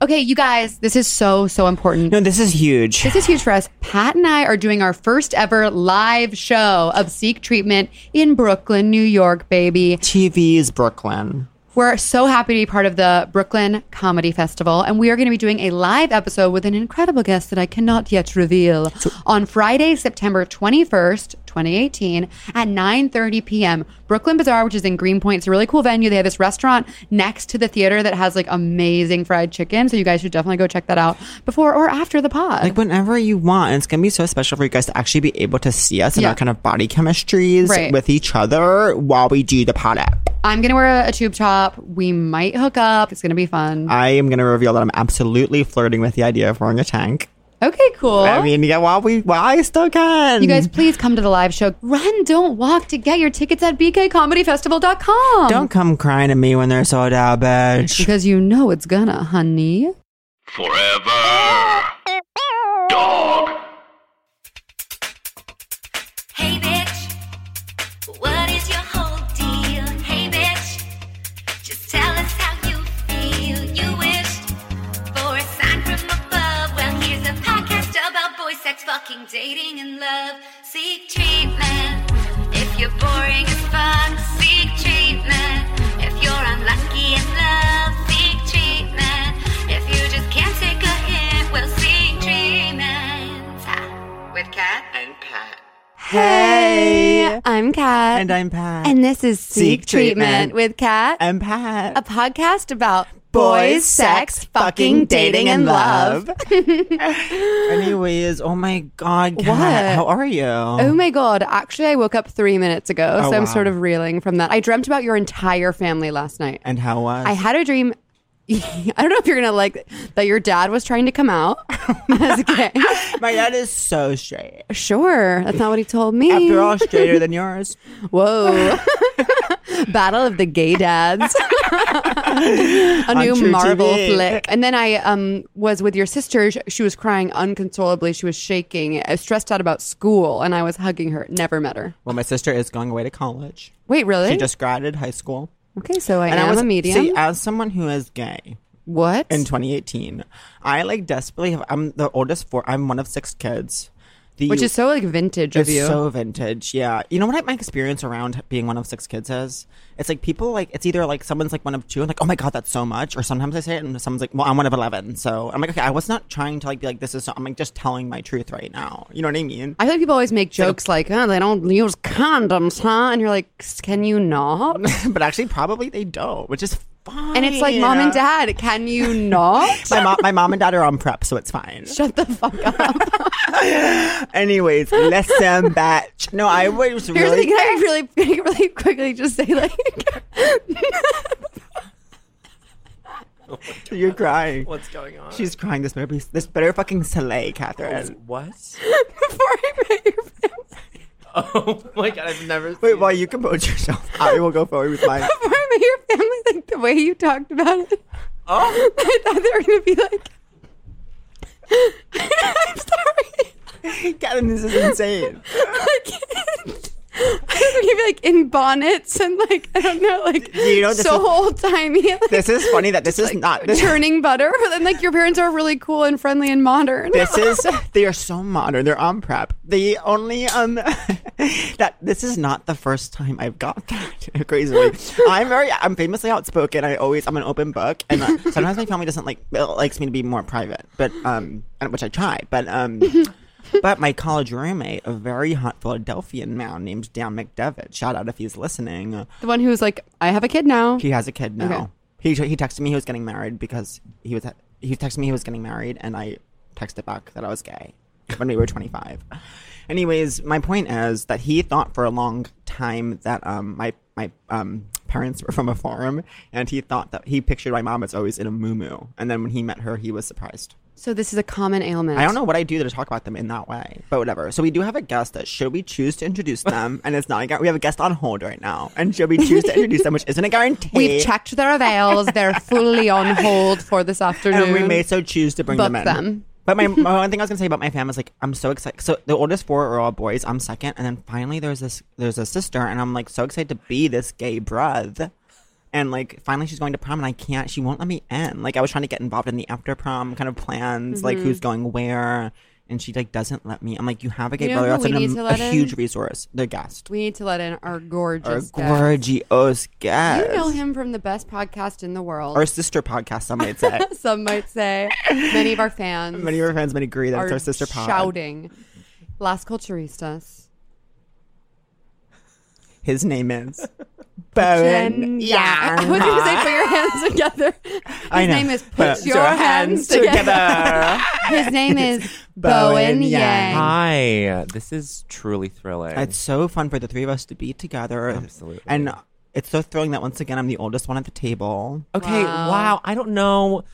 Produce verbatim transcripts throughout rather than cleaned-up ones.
Okay, you guys, this is so, so important. No, this is huge. This is huge for us. Pat and I are doing our first ever live show of Seek Treatment in Brooklyn, New York, baby. T V's Brooklyn. We're so happy to be part of the Brooklyn Comedy Festival, and we are going to be doing a live episode with an incredible guest that I cannot yet reveal so- on Friday, September twenty-first, twenty eighteen at nine thirty p.m. Brooklyn Bazaar, which is in Greenpoint. It's a really cool venue. They have this restaurant next to the theater that has like amazing fried chicken, so you guys should definitely go check that out before or after the pod. Like whenever you want. And it's going to be so special for you guys to actually be able to see us and yeah. our kind of body chemistries right. with each other while we do the pod app. I'm going to wear a, a tube top. We might hook up. It's going to be fun. I am going to reveal that I'm absolutely flirting with the idea of wearing a tank. Okay, cool. I mean, yeah, while we, while I still can. You guys, please come to the live show. Run, don't walk to get your tickets at b k comedy festival dot com. Don't come crying at me when they're sold out, bitch. Because you know it's gonna, honey. Forever. Dog. Hey, bitch. What is your whole deal? Hey, bitch. Just tell us how you feel. You wished for a sign from above. Well, here's a podcast about boy sex, fucking, dating, and love. Seek treatment if you're boring as fuck. Seek treatment if you're unlucky in love. Seek treatment if you just can't take a hint. Well, seek treatment. Ah, with Kat And Pat. Hey. I'm Kat. And I'm Pat. And this is Seek, Seek Treatment, Treatment. with Kat. I'm Pat. A podcast about Boys, sex, fucking, dating, and love. Anyways, oh my God, Kat, What? how are you? Oh my God. Actually, I woke up three minutes ago, Oh, so I'm wow. sort of reeling from that. I dreamt about your entire family last night. And how was? I had a dream. I don't know if you're going to like that your dad was trying to come out as gay. My dad is so straight. Sure. That's not what he told me. After all, straighter than yours. Whoa. Battle of the Gay Dads. A On new True Marvel T V. flick. And then I um was with your sister. Sh- She was crying uncontrollably. She was shaking. I was stressed out about school, and I was hugging her. Never met her. Well, my sister is going away to college. Wait, really? She just graduated high school. Okay, so I And am I was, a medium. See, as someone who is gay What? in twenty eighteen, I like desperately have, I'm the oldest four. I'm one of six kids. The, Which is so like vintage of It's you. so vintage, yeah. You know what my experience around being one of six kids is? It's like people like, it's either like someone's like one of two and like, oh my God, that's so much. Or sometimes I say it and someone's like, well, I'm one of eleven. So I'm like, okay, I was not trying to like be like, this is, so, I'm like just telling my truth right now. You know what I mean? I feel like people always make jokes like, oh, they don't use condoms, huh? And you're like, can you not? But actually, probably they don't, which is fine. And it's like, mom and dad, can you not? my, mom, my mom and dad are on prep, so it's fine. Shut the fuck up. Anyways, listen, batch. No, I was Here's the really... thing, can I really, can I really quickly just say like... You're crying. What's going on? She's crying. This better be, this better fucking slay, Catherine. What? Before I met your family. Oh my God, I've never Wait, seen while you compose yourself, I will go forward with mine. Before I met your family, like the way you talked about it, Oh, I thought they were going to be like... I'm sorry. Catherine, this is insane. I can't. I thought they were going to be like in bonnets and like, I don't know, like You know, this so is- old timey. Like, This is funny that this is not... This, churning butter, but then like your parents are really cool and friendly and modern. this is... They are so modern. They're on prep. The only... um that This is not the first time I've got that, crazily. I'm very... I'm famously outspoken. I always... I'm an open book. And uh, sometimes my family doesn't like... likes me to be more private. But, um... and- which I try. But, um... But my college roommate, a very hot Philadelphian man named Dan McDevitt, shout out if he's listening. The one who's like, I have a kid now. He has a kid now. Okay. He he texted me he was getting married because he was he texted me he was getting married, and I texted back that I was gay when we were twenty-five. Anyways, my point is that he thought for a long time that um my my um parents were from a farm, and he thought that he pictured my mom as always in a muumuu, and then when he met her, he was surprised. So this is a common ailment. I don't know what I do to talk about them in that way, but whatever. So we do have a guest that should we choose to introduce them, and it's not a, we have a guest on hold right now, and should we choose to introduce them, which isn't a guarantee. We've checked their avails. They're fully on hold for this afternoon. and we may so choose to bring Book them in. them. But my, my one thing I was gonna say about my family is like I'm so excited. So the oldest four are all boys. I'm second, and then finally there's this there's a sister, and I'm like so excited to be this gay brother. And like finally she's going to prom and I can't, she won't let me in. Like I was trying to get involved in the after prom kind of plans, Mm-hmm. like who's going where. And she like doesn't let me. I'm like, you have a gay You know brother. who That's we an, need to a let in? huge resource. The guest. We need to let in our gorgeous Our guest. gorgeous guest. You know him from the best podcast in the world. Our sister podcast, some might say. Some might say. Many of our fans Many of our fans might agree that are it's our sister pod. shouting. Las Culturistas. His name is Bowen Yeah. I Yang. was going to say put your hands together. His I know. name is Put, Put Your, hands, together. His name is Bowen Bowen Yang. Yang. Hi, this is truly thrilling. It's so fun for the three of us to be together. Absolutely. And it's so thrilling that once again I'm the oldest one at the table. okay. Wow. Wow. I don't know.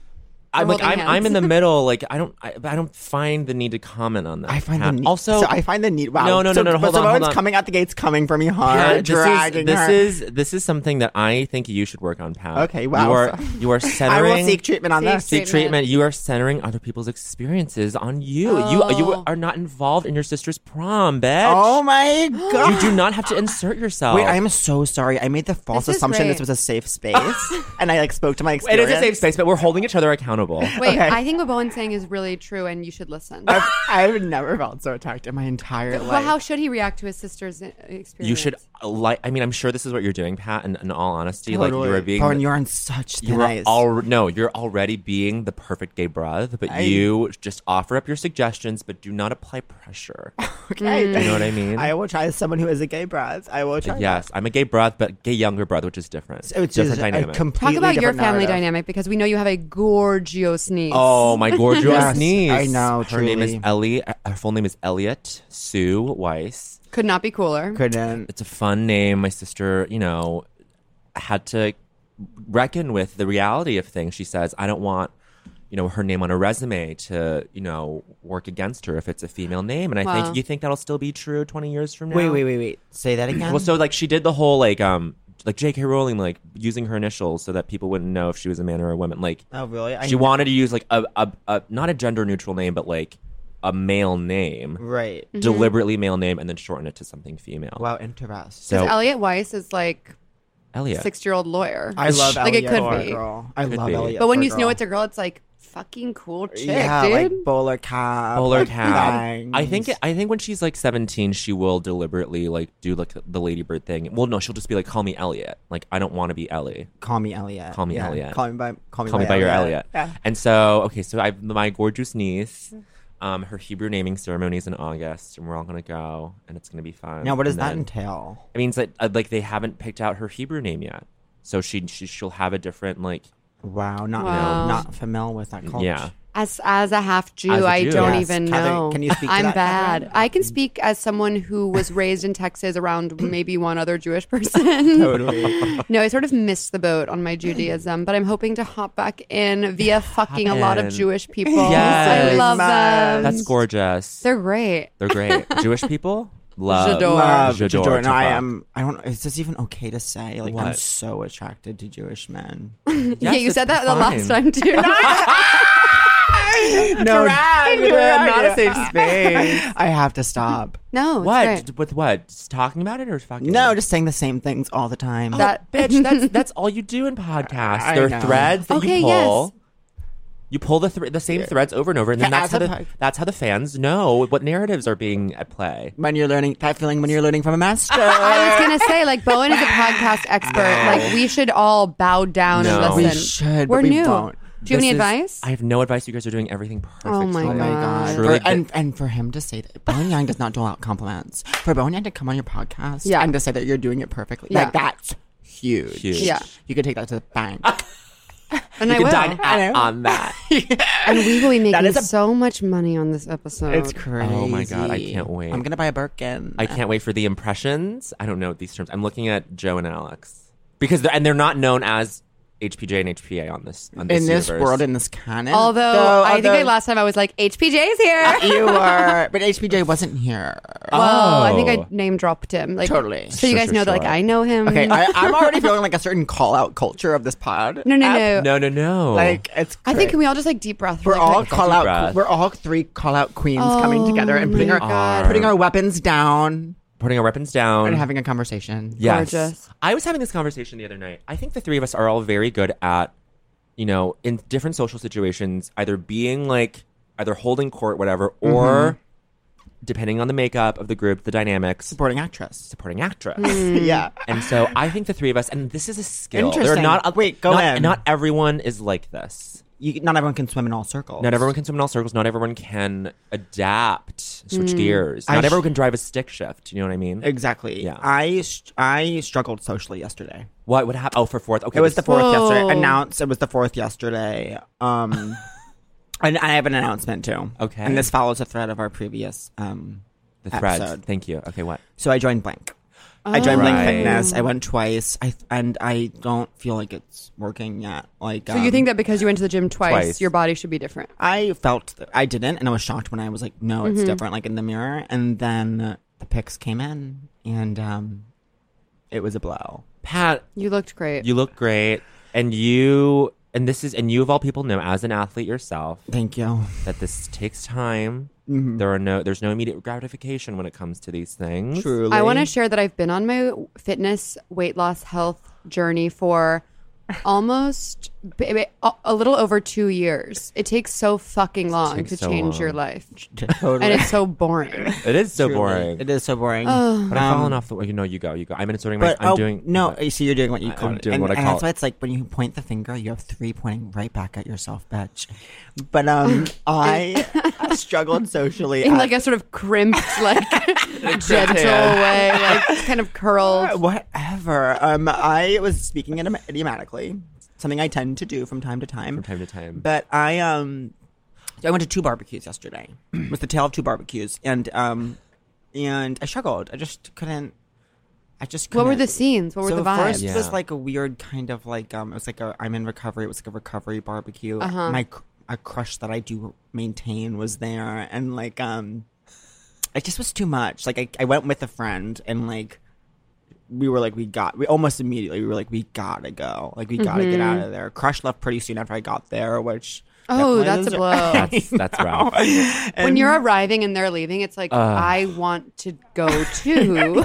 I'm like holding I'm, I'm in hands. the middle. Like I don't I, I don't find the need to comment on that. I find Pat. the need. also so I find the need. Wow. No, no, so, no, no, but hold so on, hold Bowen's on. coming out the gates, coming for me hard, Yeah, this dragging is this her. is this is something that I think you should work on, Pat. Okay, wow. You are you are I centering. will seek treatment on Seek this. Seek treatment. treatment. You are centering other people's experiences on you. You you Oh. are not involved in your sister's prom, bitch. Oh my god! You do not have to insert yourself. Wait, I am so sorry. I made the false This is assumption great. this was a safe space, and I like spoke to my It experience. is a safe space, but we're holding each other accountable. Wait, Okay. I think what Bowen's saying is really true, and you should listen. I've, I've never felt so attacked in my entire life. Well, how should he react to his sister's uh, experience? You should like. I mean, I'm sure this is what you're doing, Pat. And in all honesty, like you are being. Bowen, you're on such you thin are ice. al- no, you're already being the perfect gay brother, but I- you just offer up your suggestions, but do not apply pressure. Okay, You know what I mean? I will try as someone who is a gay brat. I will try. Yes, I'm a gay brother, but gay younger brother, which is different. that. Which different is dynamic. a Talk completely about your different family narrative. dynamic because we know you have a gorgeous niece. Oh, my gorgeous Yes, niece. I know, Her name is truly. Ellie. Her full name is Elliot Sue Weiss. Could not be cooler. Couldn't. It's a fun name. My sister, you know, had to reckon with the reality of things. She says, I don't want, you know, her name on a resume to, you know, work against her if it's a female name. And I Wow. think, you think that'll still be true twenty years from now? Wait, wait, wait, wait. Say that again. Well, so like she did the whole like, um, like J K Rowling, like using her initials so that people wouldn't know if she was a man or a woman. Like, oh, really? I she wanted to use like a, a, a, not a gender neutral name, but like a male name, Right. deliberately male name, and then shorten it to something female. Wow, interesting. So Because Elliot Weiss is like Elliot. six-year-old lawyer. I love like Elliot it could for a be. girl. I Could love be. Elliot. But when for a you know girl. it's a girl, it's like fucking cool chick, yeah, dude. like bowler cap, Bowler like cap. bangs. I think I think when she's like seventeen, she will deliberately like do like the Ladybird thing. Well, no, she'll just be like, "Call me Elliot." Like, I don't want to be Ellie. Call me Elliot. Call me Yeah, Elliot. Call me by call me Call by, me by your Elliot. Yeah. And so, okay, so I've my gorgeous niece. Um, her Hebrew naming ceremony is in August, and we're all gonna go, and it's gonna be fun. Now, what does And that then- entail? It means that uh, like they haven't picked out her Hebrew name yet, so she, she she'll have a different like Wow, not Wow. not familiar with that culture. yeah. As as a half Jew, As a I Jew. don't Yes. even Catherine, know. can you speak to I'm that, bad. Catherine? I can speak as someone who was raised in Texas around maybe one other Jewish person. Totally. No, I sort of missed the boat on my Judaism, but I'm hoping to hop back in via fucking a lot of in. Jewish people. Yes. I love them. That's gorgeous. They're great. They're great. Jewish people love. J'adore. Love J'adore J'adore. No, I to fuck. am. I don't. Is this even okay to say? Like, I'm What? so attracted to Jewish men. yeah, Yes, you it's said that the fine. last time too. no, Drag, drag. not a safe space. I have to stop. no, it's What? great. With what? Just talking about it or fucking? No, just saying the same things all the time. That Bitch, that's that's all you do in podcasts. I There are know. threads that Okay, you pull. yes. You pull the th- the same threads over and over, and then Yeah, that's how as a the pod- that's how the fans know what narratives are being at play. when you're learning that feeling when you're learning from a master. I was gonna say, like, Bowen is a podcast expert. Like, we should all bow down No. and we listen. should. We're but we new. Won't. Do you have This any is- advice? I have no advice. You guys are doing everything perfect. Oh my Oh my god! Truly, For- and and for him to say that Bowen Yang does not dole out compliments. For Bowen Yang to come on your podcast Yeah. and to say that you're doing it perfectly, Yeah. like that's huge. Huge. Yeah. You could take that to the bank. And You I can will. dine I at, know. on that. And we will be That making is a- so much money on this episode. It's crazy. Oh my God, I can't wait. I'm gonna buy a Birkin. I can't wait for the impressions. I don't know these terms. I'm looking at Joe and Alex because they're, and they're not known as H P J and H P A on this on this in this universe. world, in this canon. Although Though, I think although- I, last time I was like, H P J's here. you were, but H P J wasn't here. Well, I think Oh. I name dropped him. Like, Totally. So you Sure, guys sure, know that, like, sure. I know him. Okay, I, I'm already feeling like a certain call out culture of this pod. no, no, app. no. No, no, no. Like it's. I think great. can we all just like deep breath? for, We're like, all like- call out. breath. We're all three call out queens coming Oh together and putting my our God. putting our weapons down. putting our weapons down And having a conversation. Yes. Gorgeous. I was having this conversation the other night. I think the three of us are all very good at, you know, in different social situations, either being like, either holding court, whatever, or Mm-hmm. depending on the makeup of the group, the dynamics, Supporting actress. supporting actress. Yeah. And so I think the three of us, and this is a skill. There are Interesting. not, Wait, go not, in. Not everyone is like this. You, not everyone can swim in all circles. Not everyone can swim in all circles. Not everyone can adapt, switch Mm. gears. I Not sh- everyone can drive a stick shift. You know what I mean? Exactly. Yeah. I st- I struggled socially yesterday. What would happen? Oh, for fourth. Okay, It was the this- fourth Whoa. yesterday. Announced. It was the fourth yesterday. Um, and I have an announcement too. Okay. And this follows a thread of our previous um the threads. episode. Thank you. Okay, what? So I joined Blank. I joined Blank Right. Fitness. I went twice. I and I don't feel like it's working yet. Like, So you um, think that because you went to the gym twice, Twice. your body should be different? I felt that I didn't, and I was shocked when I was like, "No, it's Mm-hmm. different." Like in the mirror, and then uh, the pics came in, and um, it was a blow. Pat, You looked great. you look great, and you and this is and you of all people know as an athlete yourself Thank you. that this takes time. Mm-hmm. There are no there's no immediate gratification when it comes to these things. Truly, I want to share that I've been on my fitness, weight loss, health journey for almost b- b- a a little over two years. It takes so fucking long takes to so change long. your life, Totally. and it's so boring. It is so Truly. boring. It is so boring. But I've Um, fallen off the way. You know, you go, you go. I'm inserting my. But I'm oh, doing no. but- You see, you're doing what you I- call. I'm doing and, what I and call that's why it's like when you point the finger, you have three pointing right back at yourself, bitch. But um, I struggled socially. In at- like a sort of crimped, like gentle way, like kind of curled. Whatever. Um, I was speaking idiom- idiomatically, something I tend to do from time to time. from time to time. But I um, I went to two barbecues yesterday. It was the tale of two barbecues, and um, and I struggled. I just couldn't. I just. What were couldn't. the scenes? What were so the vibes? first Yeah. was like a weird kind of like um, it was like a I'm in recovery. It was like a recovery barbecue. Uh-huh. My cr- a crush that I do maintain was there, and like um, it just was too much. Like I, I went with a friend, and like we were like we got we almost immediately we were like we gotta go, like we gotta get out of there. Crush left pretty soon after I got there, which Oh, definitely that's was- a blow. That's that's rough. When And- you're arriving and they're leaving, it's like, I want to go too.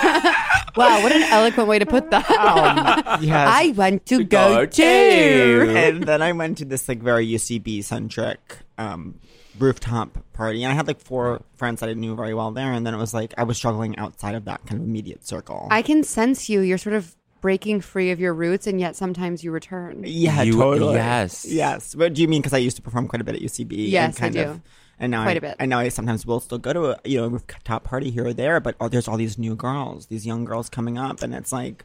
Wow, what an eloquent way to put that. um, yes. I want to go, go too. too. And then I went to this like very U C B centric um, rooftop party, and I had like four friends that I knew very well there. And then it was like I was struggling outside of that kind of immediate circle. I can sense you. You're sort of breaking free of your roots, and yet sometimes you return. yeah, You- totally. yes. yes. What do you mean? Because I used to perform quite a bit at U C B. Yes, and kind I do. Of, and now Quite I, a bit. And now I sometimes will still go to a you know rooftop party here or there, but oh, there's all these new girls, these young girls coming up, and it's like.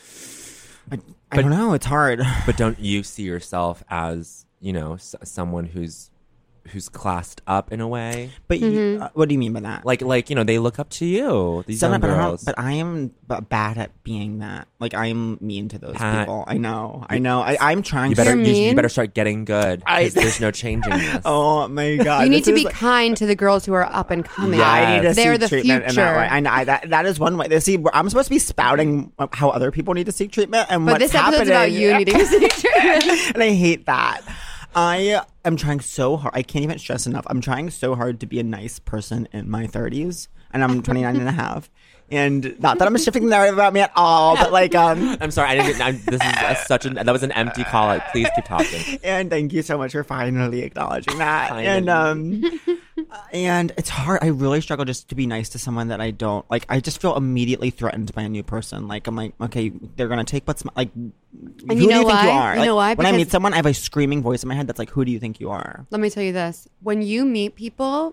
I, I don't know. It's hard. But don't you see yourself as, you know, s- someone who's who's classed up in a way? But Mm-hmm. you, uh, what do you mean by that? Like like, you know, they look up to you. These Some young of- but, I don't- girls. but I am b- bad at being that. Like I am mean to those Pat. people. I know. I know. I, I'm trying. you better You're you, you mean? better start getting good. 'cause I- there's no changing this. Oh my god! You need this to is be like- kind to the girls who are up and coming. Yes. I need to They're seek the treatment in that future. way. I know I, that that is one way. See, I'm supposed to be spouting how other people need to seek treatment, and But what's this episode's happening. about you needing to seek treatment. and I hate that. I am trying so hard. I can't even stress enough. I'm trying so hard to be a nice person in my thirties, and I'm twenty-nine and a half. And not that I'm shifting the narrative about me at all, but like, um, I'm sorry. I didn't. I'm, this is a, such an. That was an empty call out. Please keep talking. and thank you so much for finally acknowledging that. Finally. And um, and it's hard. I really struggle just to be nice to someone that I don't like. I just feel immediately threatened by a new person. Like I'm like, okay, they're gonna take what's my, like. who you do know you think why? you are? You Like, know why? When I meet Because- someone, I have a screaming voice in my head that's like, "Who do you think you are?" Let me tell you this. When you meet people,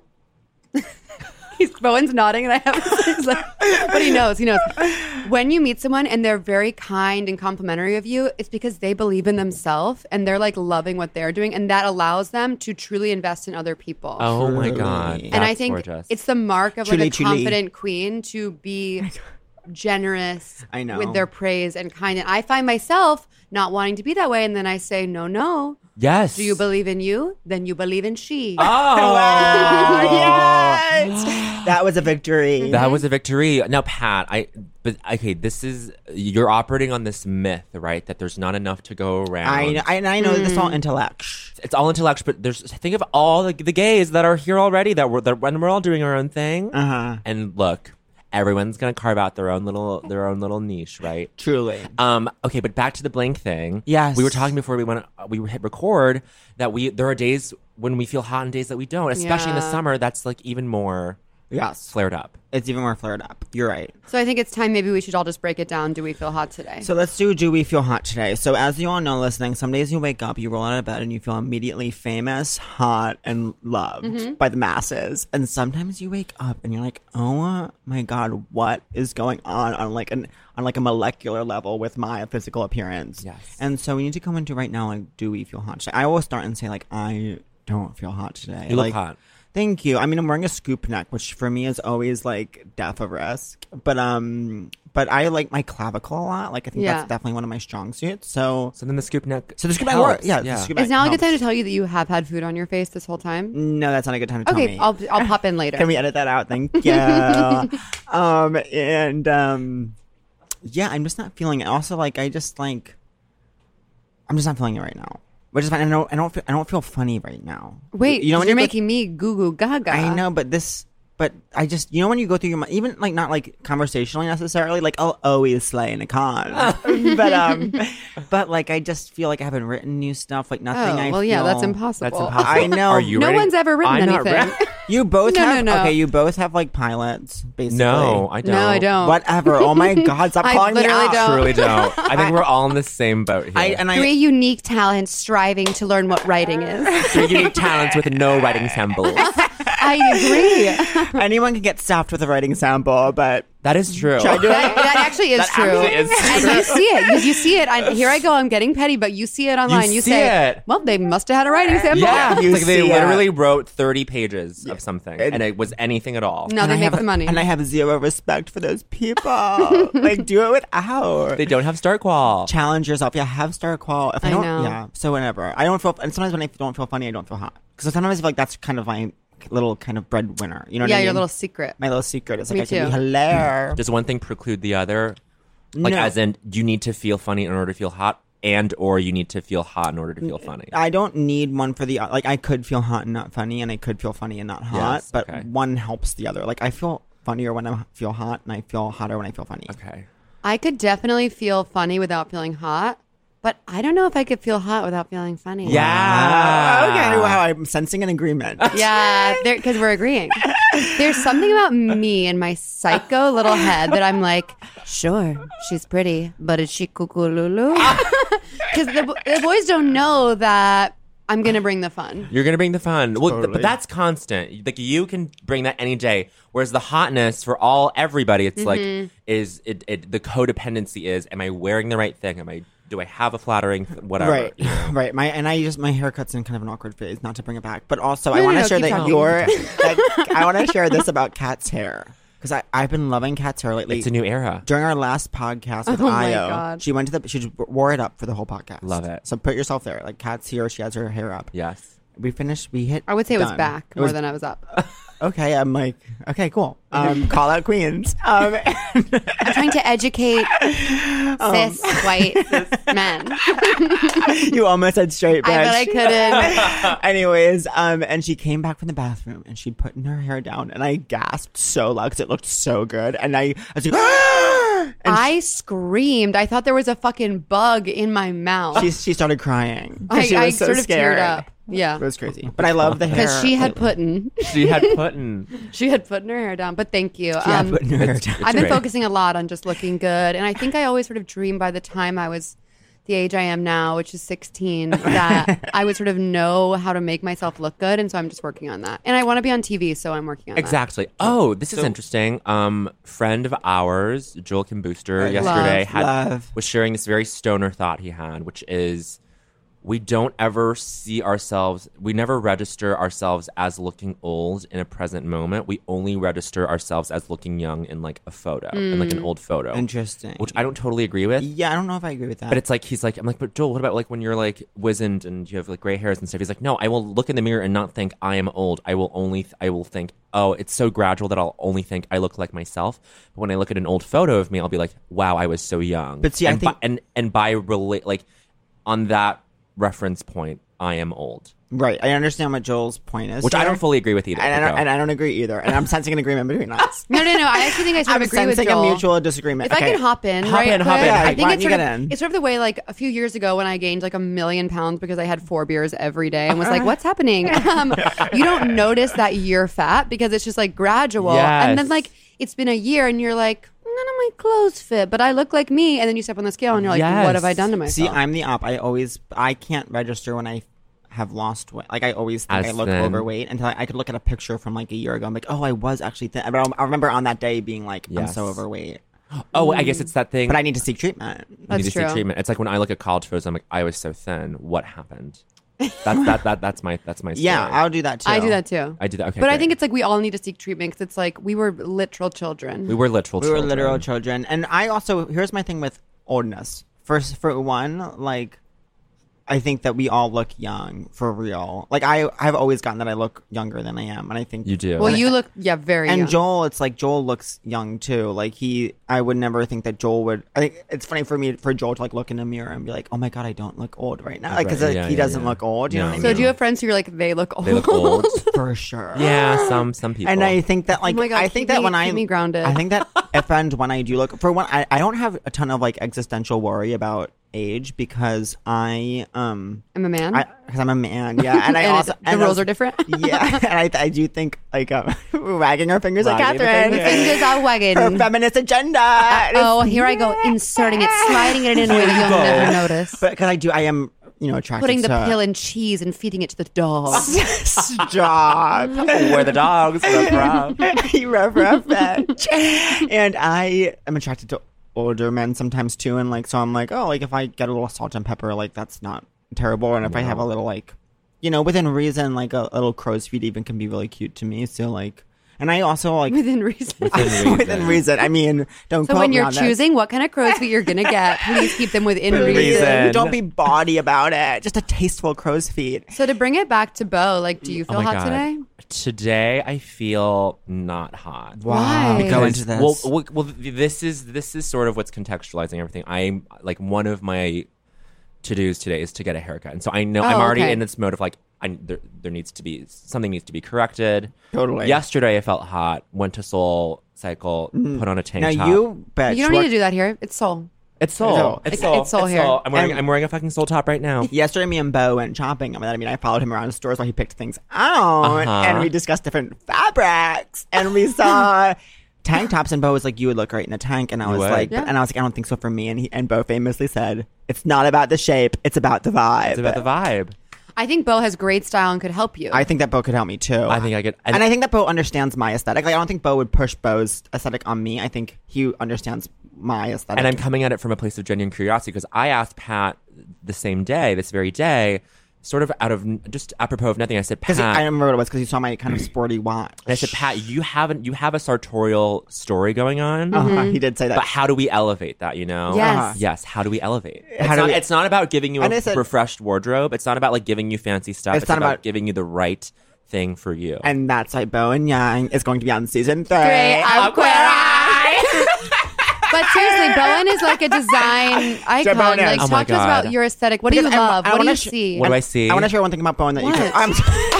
he's Bowen's nodding, and I have he's like, but he knows. He knows. When you meet someone and they're very kind and complimentary of you, it's because they believe in themselves and they're like loving what they're doing, and that allows them to truly invest in other people. Oh my Truly. god. And and I That's think gorgeous. it's the mark of Truly, like a truly. confident queen to be generous I know. with their praise and kind. And I find myself not wanting to be that way, and then I say, no, no. yes. Do you believe in you? Then you believe in she. Oh, yes, that was a victory. That was a victory. Now, Pat, I but okay, this is you're operating on this myth, right? That there's not enough to go around. I know, I, and I know this is all Hmm. intellect. It's all intellectual, but there's think of all the, the gays that are here already that we're that when we're all doing our own thing. Uh huh. And look, everyone's gonna carve out their own little their own little niche, right? Truly. Um, okay, but back to the blank thing. Yes. We were talking before we went we hit record that we there are days when we feel hot and days that we don't, especially in the Yeah. summer. That's like even more Yes. flared up. It's even more flared up. You're right. So I think it's time maybe we should all just break it down. Do we feel hot today? So let's do Do We Feel Hot today. So as you all know listening, some days you wake up, you roll out of bed, and you feel immediately famous, hot, and loved Mm-hmm. by the masses. And sometimes you wake up and you're like, oh my God, what is going on on like an on like a molecular level with my physical appearance? Yes. And so we need to come into right now, like, do we feel hot today? I always start and say, like, I don't feel hot today. You look like, hot. Thank you. I mean, I'm wearing a scoop neck, which for me is always like death of risk. But um, but I like my clavicle a lot. Like I think Yeah. that's definitely one of my strong suits. So, So then the scoop neck. so the scoop neck helps. works. Yeah, the scoop Is neck now a good time to helps. tell you that you have had food on your face this whole time? No, that's not a good time to tell Okay, me. I'll I'll pop in later. Can we edit that out? Thank you. um, and um, yeah, I'm just not feeling it. Also, like I just like, I'm just not feeling it right now. Which is fine. I don't. I don't. Feel, I don't feel funny right now. Wait, you know when you're you go- making me goo goo gaga. I know, but this, but I just, you know, when you go through your mind, even like not like conversationally necessarily, like I'll always slay in a con, but um, but like I just feel like I haven't written new stuff, like nothing. Oh, I well, yeah, that's feel- impossible. That's impossible. I know. Are you No ready? one's ever written I'm not anything. ready. You both No, have no, no. okay. You both have like pilots, basically. No, I don't. No, I don't. Whatever. Oh my God! Stop I calling me literally out. don't. Truly don't. I think we're all in the same boat here. I and I Three unique talents striving to learn what writing is. Three unique talents with no writing samples. I agree. anyone can get stopped with a writing sample, but That is true. Should I do That, that actually is That true. actually is And you see it. You, you see it. I, here I go. I'm getting petty, but you see it online. You, see say, it. well, they must have had a writing sample. Yeah, You it's like they see it. literally wrote thirty pages of something, It- and it was anything at all. Now and they I make have, the money. and I have zero respect for those people. Like, do it without. They don't have start qual. Challenge yourself. Yeah, have star qual. If I, I don't, know. yeah. So whenever I don't feel, and sometimes when I don't feel funny, I don't feel hot. Because sometimes I feel like that's kind of my little kind of breadwinner. You know what yeah, I mean? your little secret. my little secret is like Me I can be too. hilarious. Does one thing preclude the other? Like, No. as in, you need to feel funny in order to feel hot, and or you need to feel hot in order to feel funny. I don't need one for the like. I could feel hot and not funny, and I could feel funny and not hot. Yes, but okay. one helps the other. Like I feel funnier when I feel hot, and I feel hotter when I feel funny. Okay. I could definitely feel funny without feeling hot, but I don't know if I could feel hot without feeling funny. Yeah. Okay. Wow. I'm sensing an agreement. Yeah, because we're agreeing. There's something about me and my psycho little head that I'm like, sure, she's pretty, but is she cuckoo lulu? Because the, the boys don't know that I'm going to bring the fun. You're gonna bring the fun. Well, th- Totally. but that's constant. Like you can bring that any day. Whereas the hotness for all everybody, it's Mm-hmm. like is it, it the codependency is: am I wearing the right thing? Am I do I have a flattering th- whatever? Right, you know? right. My and I just my haircut's in kind of an awkward phase. Not to bring it back, but also No, I no, want to no, share keep that talking. your. that, I want to share this about Kat's hair because I I've been loving Kat's hair lately. It's a new era. During our last podcast with Oh my Io, God. she went to the she just wore it up for the whole podcast. Love it. So put yourself there. Like Kat's here, she has her hair up. Yes. We finished. We hit. I would say it was done. back It more was- than I was up. Okay, I'm like, okay, cool. Um, call out queens. Um, I'm trying to educate Um, cis white cis men. you almost said straight bitch. I bet I couldn't. Anyways, um, and she came back from the bathroom and she'd put her hair down, and I gasped so loud because it looked so good, and I, I was like, "Ah!" and I screamed. I thought there was a fucking bug in my mouth. she she started crying. 'cause I, she was I so sort of scared. teared up. Yeah. It was crazy, but I love the hair Because she had puttin'. She had puttin'. She had putting her hair down. But thank you. She had Um, putting her hair it's- down. it's I've been great. focusing a lot on just looking good. And I think I always sort of dreamed by the time I was the age I am now, which is sixteen, that I would sort of know how to make myself look good. And so I'm just working on that. And I want to be on T V, so I'm working on Exactly. Oh, this is interesting. Um, friend of ours, Joel Kim Booster, yesterday Love. had Love. was sharing this very stoner thought he had, which is we don't ever see ourselves, we never register ourselves as looking old in a present moment. We only register ourselves as looking young in like a photo, in like an old photo. Interesting. Which I don't totally agree with. Yeah, I don't know if I agree with that. But it's like he's like I'm like, but Joel, what about like when you're like wizened and you have like gray hairs and stuff? He's like, no, I will look in the mirror and not think I am old. I will only th- I will think, oh, it's so gradual that I'll only think I look like myself. But when I look at an old photo of me, I'll be like, wow, I was so young. But see, I and think- by, and and by relate like on that reference point, I am old. Right. I understand what Joel's point is. which I here. don't fully agree with either. And I, but don't, go. and I don't agree either. And I'm sensing an agreement between us. No, no, no. I actually think I sort I'm of agree with sensing Joel. a mutual disagreement. If okay. I can hop in, Hop right? in, hop quick, in. Yeah, I why think don't it's you sort, get of, in? it's sort of the way like a few years ago when I gained like a million pounds because I had four beers every day and was like, what's happening? Um, you don't notice that you're fat because it's just like gradual. And then Yes. like it's been a year and you're like, none of my clothes fit, but I look like me. And then you step on the scale and you're like, Yes. what have I done to myself? See, I'm the op. I always, I can't register when I have lost weight. Like I always think As I look thin. overweight until I, I could look at a picture from like a year ago. I'm like, oh, I was actually thin. But I remember on that day being like, I'm Yes. so overweight. oh, I guess it's that thing. But I need to seek treatment. you That's need to true. seek treatment. It's like when I look at college photos, I'm like, I was so thin. What happened? That's that that that's my that's my story. Yeah, I'll do that too. I do that too. I do that. Okay, but I great. think it's like we all need to seek treatment because it's like we were literal children. we were literal. We were children. literal children. And I also, here's my thing with oldness. First, for one, like, I think that we all look young for real. Like I, I've always gotten that I look younger than I am, and I think You do. well, you look, yeah, very And young. Joel, it's like Joel looks young too. Like he, I would never think that Joel would. I think it's funny for me for Joel to like look in a mirror and be like, "Oh my god, I don't look old right now," like because Right, yeah, he yeah, doesn't yeah. look old. You know No. what I So mean? do you have friends who you're like, they look old? They look old. For sure. yeah, some some people. And I think that like Oh my God, I keep think that me- when I keep me grounded. I think that if and when I do look for one, I, I don't have a ton of like existential worry about age because I um I'm a man. I because I'm a man, yeah, and I And also it- the and rules also- are different? yeah, and I, I do think like um, wagging our fingers at Wagging the Catherine, fingers. Fingers are wagging. her feminist agenda. Oh, here I go, inserting it, sliding it in a way that you'll never notice. But because I do, I am, you know, attracted Putting the to pill in cheese and feeding it to the dog. Stop. where the dogs. Ruff, ruff. Ruff, ruff, bitch. And I am attracted to older men sometimes too, and like so I'm like, oh, like if I get a little salt and pepper, like that's not terrible, and if I have a little like, you know, within reason, like a, a little crow's feet even can be really cute to me. So like, and I also like Within reason. Within reason. within reason. I mean, don't. So quote when me you're on this. choosing what kind of crow's feet you're gonna get, please keep them within Within reason. reason. Don't be bawdy about it. Just a tasteful crow's feet. So to bring it back to Bo, like, do you Oh feel my hot God. today? Today I feel not hot. Why? Go Because- into this. Well, well, well, this is this is sort of what's contextualizing everything. I'm like one of my to dos today is to get a haircut, and so I know I'm Oh, already okay. in this mode of like I, there, there needs to be something needs to be corrected. Totally. Yesterday I felt hot. Went to Soul Cycle, put on a tank Now top. you bitch. You don't need work- to do that here. It's Soul. It's Soul. Soul. It's It's- Soul. it's Soul here. I'm wearing And- I'm wearing a fucking Soul top right now. Yesterday, me and Bo went shopping. I mean, I mean, I followed him around stores while he picked things out, Uh-huh. and we discussed different fabrics, and we saw tank tops. And Bo was like, "You would look great in a tank," and I You was would. like, Yeah. "And I was like, I don't think so for me." And he and Bo famously said, "It's not about the shape; it's about the vibe." It's about the vibe. I think Bo has great style and could help you. I think that Bo could help me too. I think I could. and I think that Bo understands my aesthetic. Like, I don't think Bo would push Bo's aesthetic on me. I think he understands my aesthetic. And I'm coming at it from a place of genuine curiosity because I asked Pat the same day, this very day, sort of out of just apropos of nothing. I said, because Pat, I remember what it was because he saw my kind of sporty watch. and I said, Pat, you haven't, you have a sartorial story going on, Uh-huh, he did say that. but how do we elevate that? You know? Yes. Uh-huh. Yes. How do we elevate? It's, How do not, we- it's not about giving you And a I said- refreshed wardrobe. It's not about like giving you fancy stuff. It's It's, not about, about- giving you the right thing for you. And that's why Bo and Yang is going to be on season three. Great. of I'm Queer Eye. But seriously, Bowen is like a design icon. Bowen is. Like, Oh my talk to us God. about your aesthetic. What do you Because I- love? I What do wanna you sh- see? What do I see? I want to share one thing about Bowen that you What? can. I'm,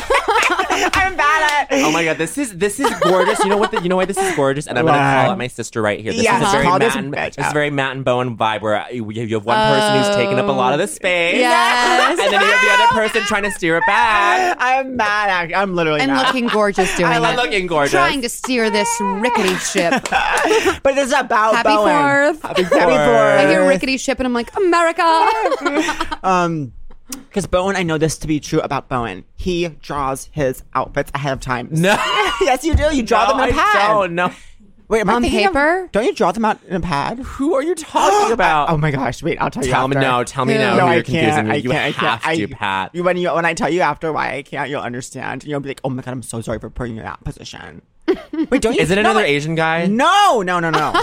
I'm bad at. Oh my god, this is this is gorgeous. You know what? The, you know why this is gorgeous? And I'm going to What? call out my sister right here. This Yes, is a very call this Matt and, bitch this is out. a very Matt and Bowen vibe where you you have one person who's taking up a lot of the space, Yes. and then you have the other person trying to steer it back. I'm mad. At, I'm literally and mad. looking gorgeous doing I'm it. looking gorgeous. Trying to steer this rickety ship. But this is about Happy Bowen. Fourth. Happy Fourth. Fourth. I hear rickety ship and I'm like, America. Um, because Bowen, I know this to be true about Bowen. He draws his outfits ahead of time. No. Yes, you do. You draw No, them in a I pad. don't. No. Wait, am I On thinking of- paper? don't you draw them out in a pad? Who are you talking about? Oh my gosh! Wait, I'll tell you. tell me after. no. Tell me Who? no. No, You're I confusing can't. me. I You can't. I have can't. to, I, Pat. You, when you when I tell you after why I can't, you'll understand. You'll be like, "Oh my god, I'm so sorry for putting you in that position." Wait, don't you? Is it no, another wait. Asian guy? No, no, no, no.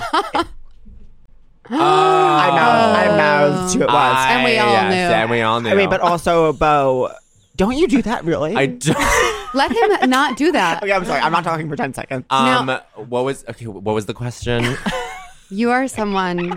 Oh. I mouthed. I mouthed who it was. And we all yes, knew. And we all knew. I mean, but also, Bo, don't you do that really? I don't. Let him not do that. Okay, I'm sorry. I'm not talking for ten seconds. Um, No. what was okay? What was the question? You are someone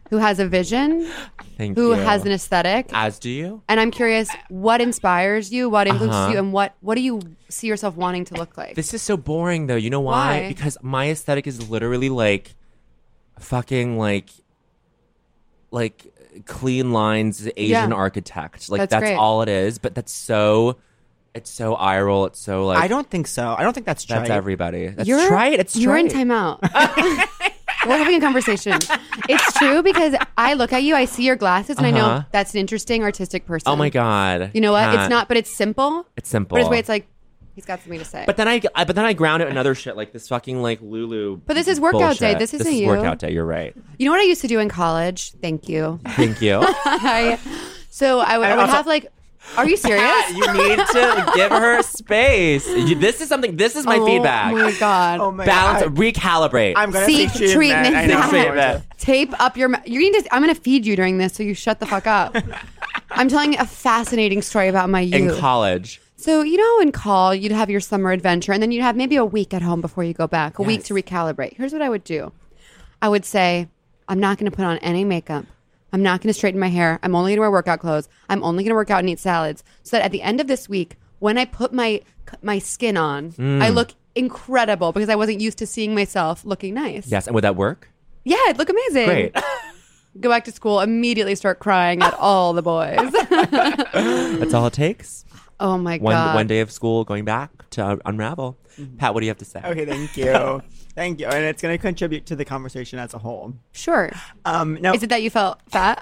who has a vision, Thank who you. has an aesthetic. As do you? And I'm curious, what inspires you? What influences Uh-huh. you? And what what do you see yourself wanting to look like? This is so boring though. You know why? Why? Because my aesthetic is literally like fucking like like clean lines Asian Yeah. architect. Like That's that's, great. all it is. But that's so it's so eye roll. It's so like I don't think so. I don't think that's that's trite. everybody. That's You're trite. It's You're in trite. timeout. We're having a conversation. It's true because I look at you, I see your glasses, and I know Uh-huh. that's an interesting artistic person. Oh my god. You know what? Kat, It's not, but it's simple. It's simple. But it's way it's like he's got something to say. But then I, I but then I ground it in other shit like this fucking like Lulu. But this is workout bullshit. day. This isn't is you. workout day. You're right. you know what I used to do in college? Thank you. Thank you. I, so I would, I would also- have like. Are you serious? you need to give her space. You, this is something. This is my oh feedback. my god. Oh my Balance. God. recalibrate. I'm gonna Seek seek treatment I know. now. Treatment. Tape up your. ma- You need to. I'm going to feed you during this, so you shut the fuck up. I'm telling you a fascinating story about my in youth. college. So you know, in call, you'd have your summer adventure, and then you'd have maybe a week at home before you go back. A week Yes. to recalibrate. Here's what I would do. I would say, I'm not going to put on any makeup. I'm not going to straighten my hair. I'm only going to wear workout clothes. I'm only going to work out and eat salads. So that at the end of this week, when I put my my skin on, Mm. I look incredible because I wasn't used to seeing myself looking nice. Yes, and would that work? Yeah, it'd look amazing. Great. Go back to school, immediately start crying at all the boys. That's all it takes. Oh my One god. one day of school going back to uh, unravel. Pat, what do you have to say? Okay, thank you. Thank you. And it's going to contribute to the conversation as a whole. Sure. Um, no, Is it that you felt fat?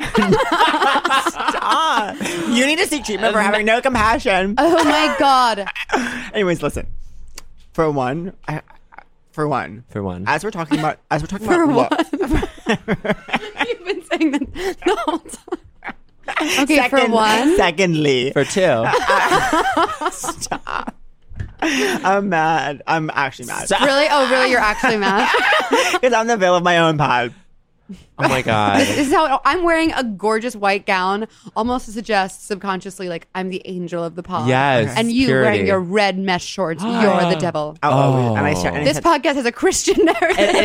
ah, you need to seek treatment for having no compassion. Oh my god. Anyways, listen. For one, I, for one, For one. as we're talking about, as we're talking For about, You've been saying that the whole time. Okay, Second, for one. Secondly, For two. stop. I'm mad. I'm actually mad Stop. Really? Oh, really? You're actually mad? because I'm the veil of my own pod. Oh my god. This is how I'm wearing a gorgeous white gown, almost to suggest subconsciously, like I'm the angel of the pod. Yes, And you purity. wearing your red mesh shorts, you're the devil. Oh, Oh. and I start. And I This said- podcast has a Christian narrative. It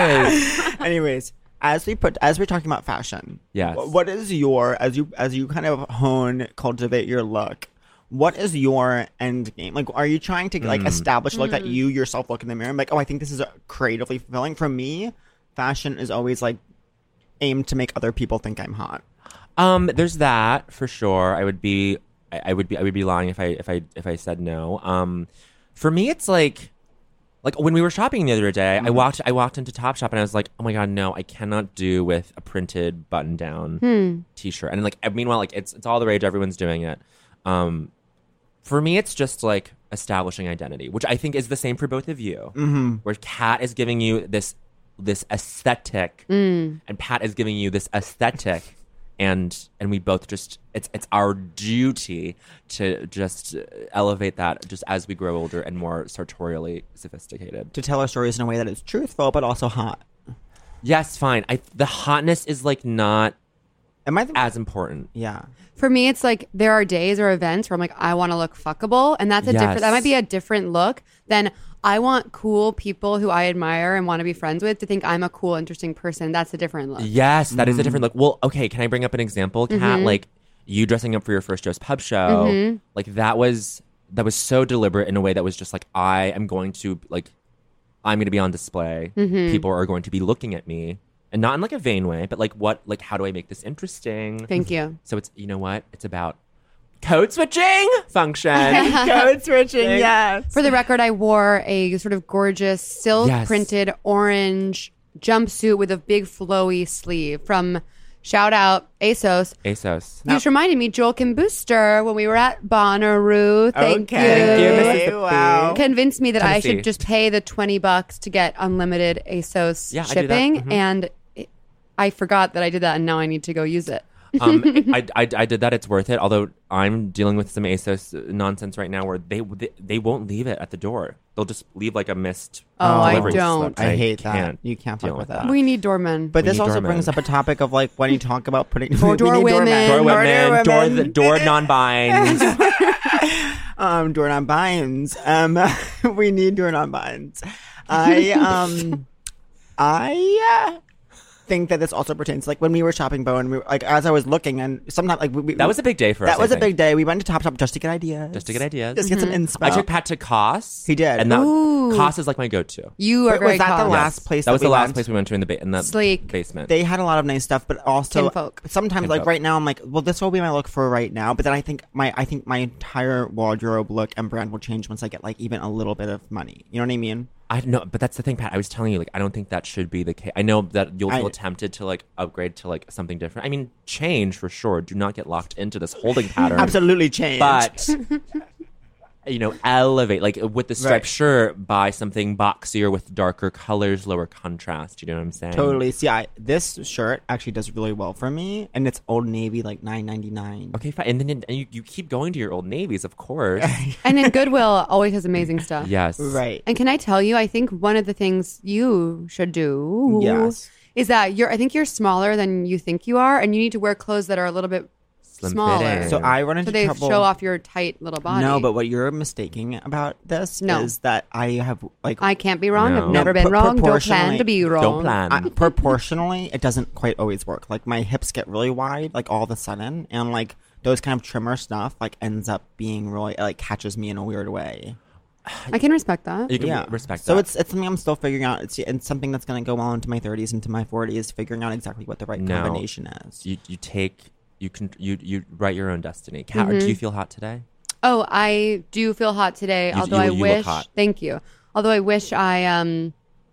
is. Anyways, as we put, as we're talking about fashion, Yes. wh- what is your as you as you kind of hone, cultivate your look? What is your end game? Like, are you trying to like establish a look that you yourself look in the mirror and like, oh, I think this is uh, creatively fulfilling? For me, fashion is always like aimed to make other people think I'm hot. Um, there's that for sure. I would be, I, I would be, I would be lying if I, if I, if I said no. Um, for me, it's like, like when we were shopping the other day, I walked, I walked into Topshop and I was like, oh my god, no, I cannot do with a printed button-down T-shirt. And like, meanwhile, like it's, it's all the rage. Everyone's doing it. Um, for me, it's just like establishing identity, which I think is the same for both of you. Mm-hmm. Where Kat is giving you this, this aesthetic, and Pat is giving you this aesthetic. And and we both just it's it's our duty to just elevate that just as we grow older and more sartorially sophisticated. To tell our stories in a way that is truthful but also hot. Yes, fine. I the hotness is like not Am I the, as important. yeah. For me, it's like there are days or events where I'm like, I want to look fuckable, and that's a Yes. different. That might be a different look than I want cool people who I admire and want to be friends with to think I'm a cool, interesting person. That's a different look. Yes, that is a different look. Well, okay, can I bring up an example, Kat? Like you dressing up for your first Joe's Pub show, like that was that was so deliberate in a way that was just like I am going to like I'm going to be on display. People are going to be looking at me, and not in like a vain way, but like what like how do I make this interesting? Thank you. So it's you know what it's about code switching function. Code switching, yes. For the record, I wore a sort of gorgeous silk Yes. printed orange jumpsuit with a big flowy sleeve from shout out ASOS. ASOS. You just reminded me, Joel Kim Booster, when we were at Bonnaroo. Thank Okay. you. Thank you, Mississippi. Wow. Convinced me that I Tennessee. should just pay the twenty bucks to get unlimited ASOS Yeah, I do that. shipping. Mhm. And it, I forgot that I did that, and now I need to go use it. um, I, I, I did that. It's worth it. Although I'm dealing with some ASOS nonsense right now where they they, they won't leave it at the door. They'll just leave like a missed. Oh, I delivery don't. slip. I hate that. can't You can't fuck deal with that. We need doormen. But We this need also doormen. brings up a topic of like when you talk about putting Door- we door need women. doormen. Door Door women, door women. the door non-binds. um door non binds. Um we need door non binds. I um I uh, think that this also pertains like when we were shopping, Bo, and we were, like as I was looking, and sometimes like we, we, That was a big day for us. that was I a big think. day. We went to Topshop just to get ideas, Just to get ideas. just get some inspo. I took Pat to Koss. He did. And that, Ooh. Koss is like my go-to. You are Wait, very was that the cocky. last place That was we the last went? place we went to in the ba- in the Sleek. basement. They had a lot of nice stuff, but also Kinfolk. sometimes Kinfolk. like right now I'm like, well, this will be my look for right now. But then I think my I think my entire wardrobe look and brand will change once I get like even a little bit of money. You know what I mean? I know, but that's the thing, Pat. I was telling you, like, I don't think that should be the case. I know that you'll I- feel tempted to like upgrade to like something different. I mean, change for sure. Do not get locked into this holding pattern. Absolutely change. But you know, elevate like with the striped Right. shirt, buy something boxier with darker colors, lower contrast. You know what I'm saying? Totally. See, I this shirt actually does really well for me, and it's Old Navy, like nine ninety nine. Okay, fine. And then and you, you keep going to your Old Navies, of course. And then Goodwill always has amazing stuff. Yes. Right. And can I tell you, I think one of the things you should do Yes. is that you're I think you're smaller than you think you are, and you need to wear clothes that are a little bit Slim smaller. fitting. So I run into so they trouble. show off your tight little body. No, but what you're mistaking about this No. is that I have like I can't be wrong. No. I've never No, been pro- wrong. Don't plan proportionally- to be wrong. Don't plan. I, proportionally, it doesn't quite always work. Like my hips get really wide, like all of a sudden, and like those kind of trimmer stuff, like ends up being really it, like catches me in a weird way. I can respect that. You can Yeah, respect So that. it's it's something I'm still figuring out. It's it's something that's going to go well into my thirties, into my forties, figuring out exactly what the right No. combination is. you you take you can you you write your own destiny. Kat, Mm-hmm. do you feel hot today? Oh, I do feel hot today. You- although you- I you look wish. hot. Thank you. Although I wish I um,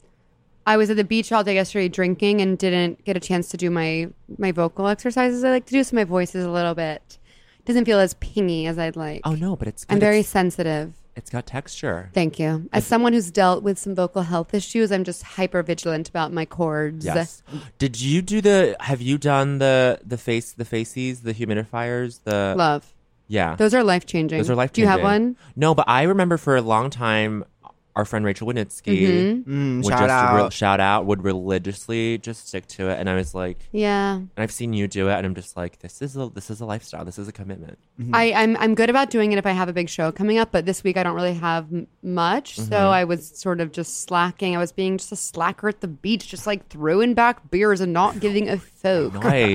I was at the beach all day yesterday drinking and didn't get a chance to do my my vocal exercises I like to do. So my voice is a little bit doesn't feel as pingy as I'd like. Oh no, but it's good. I'm very It's, sensitive. it's got texture. Thank you. As someone who's dealt with some vocal health issues, I'm just hyper vigilant about my cords. Yes. Did you do the? Have you done the the face the facies the humidifiers the? Love. Yeah. Those are life changing. Those are life Do you changing. have one? No, but I remember for a long time, our friend Rachel Winitsky Mm-hmm. Mm, would shout just out. re- shout out would religiously just stick to it, and I was like, Yeah. and I've seen you do it, and I'm just like, this is a this is a lifestyle, this is a commitment. I, I'm I'm good about doing it if I have a big show coming up, but this week I don't really have m- much, Mm-hmm. so I was sort of just slacking. I was being just a slacker at the beach, just like throwing back beers and not giving a fuck.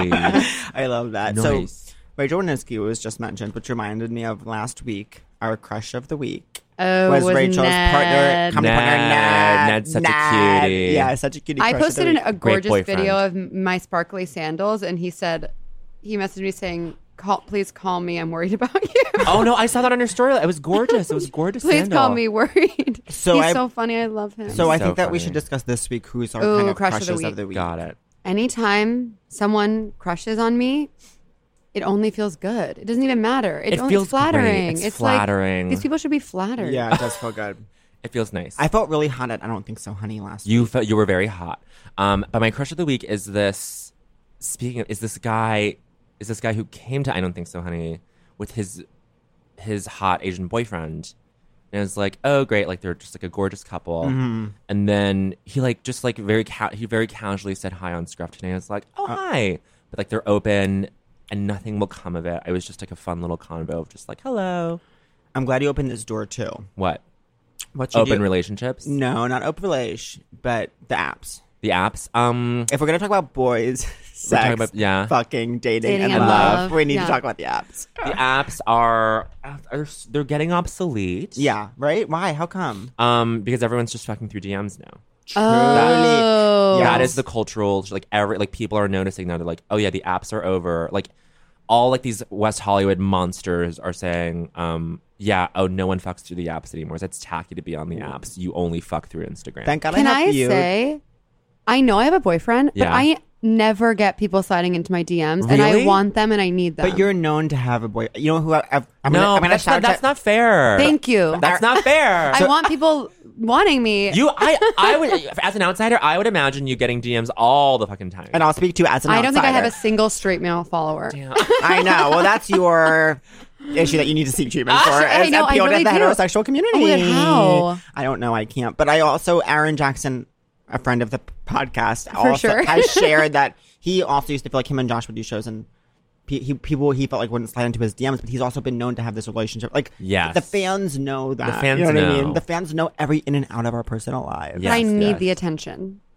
Nice. I love that. Nice. So Rachel Winitsky was just mentioned, which reminded me of last week. Our crush of the week Oh, was was Rachel's Ned. partner, comedy partner, Ned. Ned. Ned's such a Ned. cutie. Yeah, such a cutie. I crush of posted the an, week. a gorgeous boyfriend. video of m- my sparkly sandals, and he said, he messaged me saying, "Call, please call me. I'm worried about you. Oh no, I saw that on your story. It was gorgeous. It was gorgeous. Please sandal. call me worried." So He's I- so funny. I love him. So I So think that we funny. should discuss this week who's our Ooh, kind of crush of the crushes week. of the week. Got it. anytime someone crushes on me, it only feels good. It doesn't even matter. It, It only feels it's flattering. great. It's flattering. Like, these people should be flattered. Yeah, it does feel good. It feels nice. I felt really hot at I don't think so, honey, last You week. felt you were very hot. Um, but my crush of the week is this. Speaking of, is this guy? Is this guy who came to I Don't Think So, Honey, with his his hot Asian boyfriend, and it was like, oh great, like they're just like a gorgeous couple. Mm-hmm. And then he like just like very ca- he very casually said hi on Scruff today. I was like, oh hi, but like they're open and nothing will come of it. It was just like a fun little convo of just like hello. I'm glad you opened this door too. What? What you Open do? relationships? No, not open relation, but the apps. The apps? Um, If we're gonna talk about boys, sex, talking about- yeah. fucking dating, Dating and, and love, love. we need Yeah. to talk about the apps. the apps are, are they're getting obsolete. Yeah, right? Why? How come? Um, because everyone's just fucking through D Ms now. Oh. Yeah. That is the cultural like every like people are noticing now. They're like, oh yeah, the apps are over. Like all like these West Hollywood monsters are saying, um, yeah, oh no one fucks through the apps anymore. It's tacky to be on the apps. You only fuck through Instagram. Thank God Can I I have you. say, I know I have a boyfriend, Yeah. but I never get people sliding into my D Ms, and I Really? want them and I need them. But you're known to have a boy. You know who? I, I've, I'm no, gonna, I'm but gonna that's, not, shout that's out- not fair. Thank you. That's not fair. I want people wanting me. you, I, I would, as an outsider, I would imagine you getting D Ms all the fucking time. And I'll speak to you as an I don't think I have a outsider. single straight male follower. I know. Well, that's your issue that you need to seek treatment for. I as know, I appeal really to the do. heterosexual community. Oh my God, how? I don't know. I can't. But I also, Aaron Jackson, a friend of the podcast, also sure. has shared that he also used to feel like him and Josh would do shows and pe- he, people he felt like wouldn't slide into his D Ms, but he's also been known to have this relationship. Like, Yes. the fans know that. fans you know what I know. mean? The fans know every in and out of our personal lives. Yeah. But I Yes, need yes. the attention.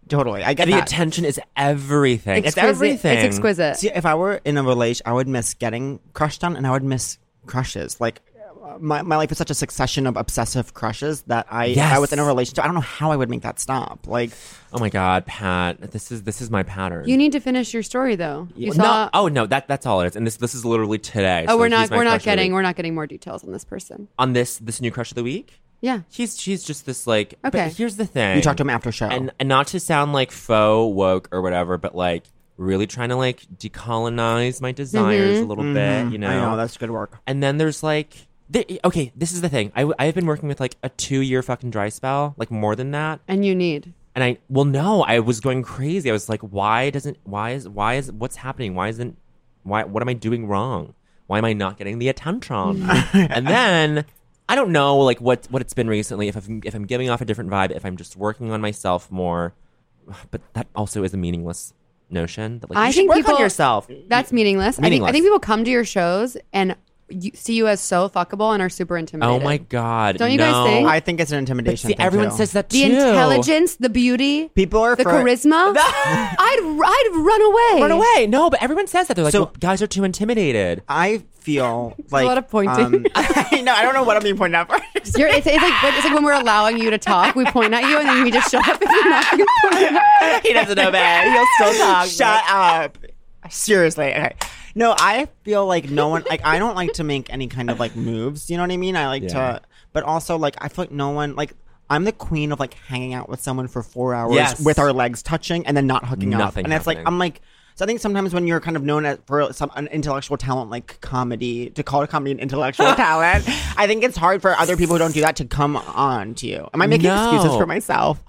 Totally. I get The that. attention is everything. It's Exquisite. everything. It's exquisite. See, if I were in a relation, I would miss getting crushed on, and I would miss crushes. Like, uh, my my life is such a succession of obsessive crushes that I, if I Yes. was in a relationship, I don't know how I would make that stop. Like, Oh my God, Pat. This is this is my pattern. You need to finish your story though. You no, saw. oh no, that that's all it is. And this this is literally today. Oh, so we're he's not. my We're crush not of the getting. week. We're not getting more details on this person. on this this new crush of the week. Yeah. He's she's just this like. Okay. But here's the thing. you talk to him after show. and and not to sound like faux woke or whatever, but like really trying to like decolonize my desires a little bit. You know. I know, that's good work. And then there's like, the, okay, this is the thing. I I have been working with like a two year fucking dry spell, like more than that. And you need. And I, well, no, I was going crazy. I was like, why doesn't, why is, why is, what's happening? Why isn't, why, what am I doing wrong? Why am I not getting the attention? And then I don't know, like what, what it's been recently. If I'm, if I'm giving off a different vibe, if I'm just working on myself more, but that also is a meaningless notion. That like I you think should work people. on yourself. That's meaningless. I think. I Meaningless. think people come to your shows and you, see you as so fuckable and are super intimidated. Oh my God! Don't you guys no. think? I think it's an But intimidation. see, thing, everyone too. says that The too. intelligence, the beauty, People are the for- charisma. I'd I'd run away. Run away! No, but everyone says that. They're like, So- well, guys are too intimidated. I feel like a lot of pointing. Um, I know. I don't know what I'm being pointed at for. You're, it's, it's like it's like when we're allowing you to talk, we point at you and then we just shut up if you're not gonna point at He doesn't know that. He'll still talk. Shut up. Seriously. Okay. No, I feel like no one, like, I don't like to make any kind of, like, moves. You know what I mean? I like Yeah. to, but also, like, I feel like no one, like, I'm the queen of, like, hanging out with someone for four hours Yes. with our legs touching and then not hooking up. Nothing And it's like, happening. I'm like, so I think sometimes when you're kind of known as for some an intellectual talent like comedy, to call it comedy an intellectual talent, I think it's hard for other people who don't do that to come on to you. Am I making No. excuses for myself?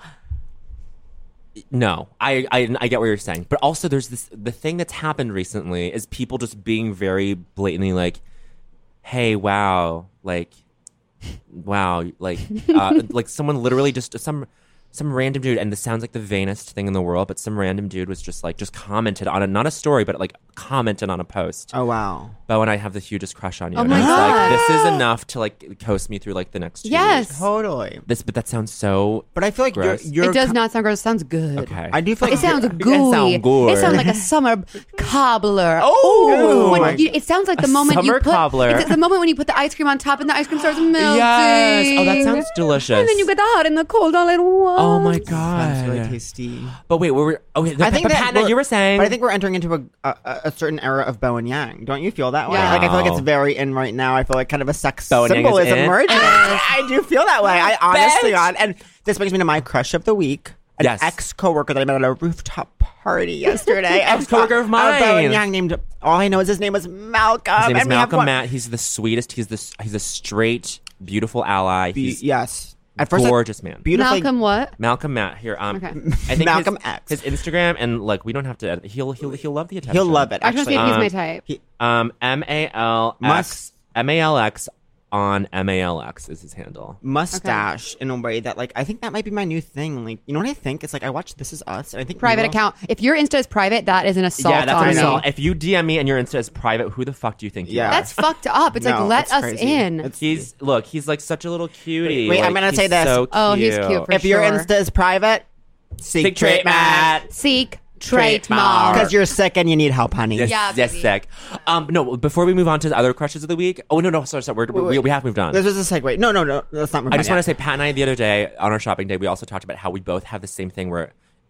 No, I, I I get what you're saying, but also there's this the thing that's happened recently is people just being very blatantly like, "Hey, wow, like, wow, like, uh, like someone literally just some some random dude," and this sounds like the vainest thing in the world, but some random dude was just like just commented on a not a story, but like commented on a post. Oh, wow. Bo and I have the hugest crush on you. Oh and my I was God. like, this is enough to like coast me through like the next two Yes. years. Totally. This, but that sounds so. But I feel like Gross. you're, you're It does co- not sound gross. It sounds good. Okay. I do feel like It sounds you're- gooey. sound good. It sounds like a summer cobbler. Oh! When my- you- it sounds like the A moment you summer put cobbler. It's the moment when you put the ice cream on top and the ice cream starts melting. Yes. Oh, that sounds delicious. And then you get the hot and the cold all at once. Oh my Sounds god. really tasty. But wait, we were okay. I think but that Patna, we're- you were saying. but I think we're entering into a, a a certain era of Bo and Yang. Don't you feel that way? Yeah. Like I feel like it's Wow. very in right now. I feel like kind of a sex Bo and Yang symbol is is in? emerging. I do feel that way. I honestly Bitch. on. And this brings me to my crush of the week. An Yes. ex coworker that I met at a rooftop party yesterday. Ex-coworker of A Bo and mine. Yang named. All I know is his name was Malcolm. his name is and we have Malcolm one- Matt. He's the sweetest. He's the he's a straight, beautiful ally. Be- He's yes. At first, I- gorgeous man. Beautifully. Malcolm what? Malcolm Matt here. Um, Okay. I think Malcolm his, X. his Instagram and like we don't have to. edit. He'll he'll he'll love the attention. He'll love it. I was Actually, gonna say he's Um, my type. He- Um, M A L X Must- M A L X on M A L X is his handle. mustache in a way that like I think that might be my new thing. Like you know what I think? It's like I watch This Is Us and I think Private we all- account. If your Insta is private, that is an assault yeah, that's on what I me. saw. If you D M me and your Insta is private, who the fuck do you think you Yeah. are? That's fucked up. It's No, like let it's us crazy. in. It's- He's look. He's like such a little cutie. Wait, I'm Like, gonna he's say this. So Oh, he's cute for If your sure. Insta is private, seek, Big trait, Matt. Seek trait Trait mom. mark. because you're sick and you need help, honey. Yes, Yeah, yes, baby. sick. Um, no. Before we move on to the other crushes of the week. Oh no, no, sorry, sorry. We're, we, wait. we have moved on. This is a segue. No, no, no. That's not. I just want to say, Pat and I the other day on our shopping day, we also talked about how we both have the same thing where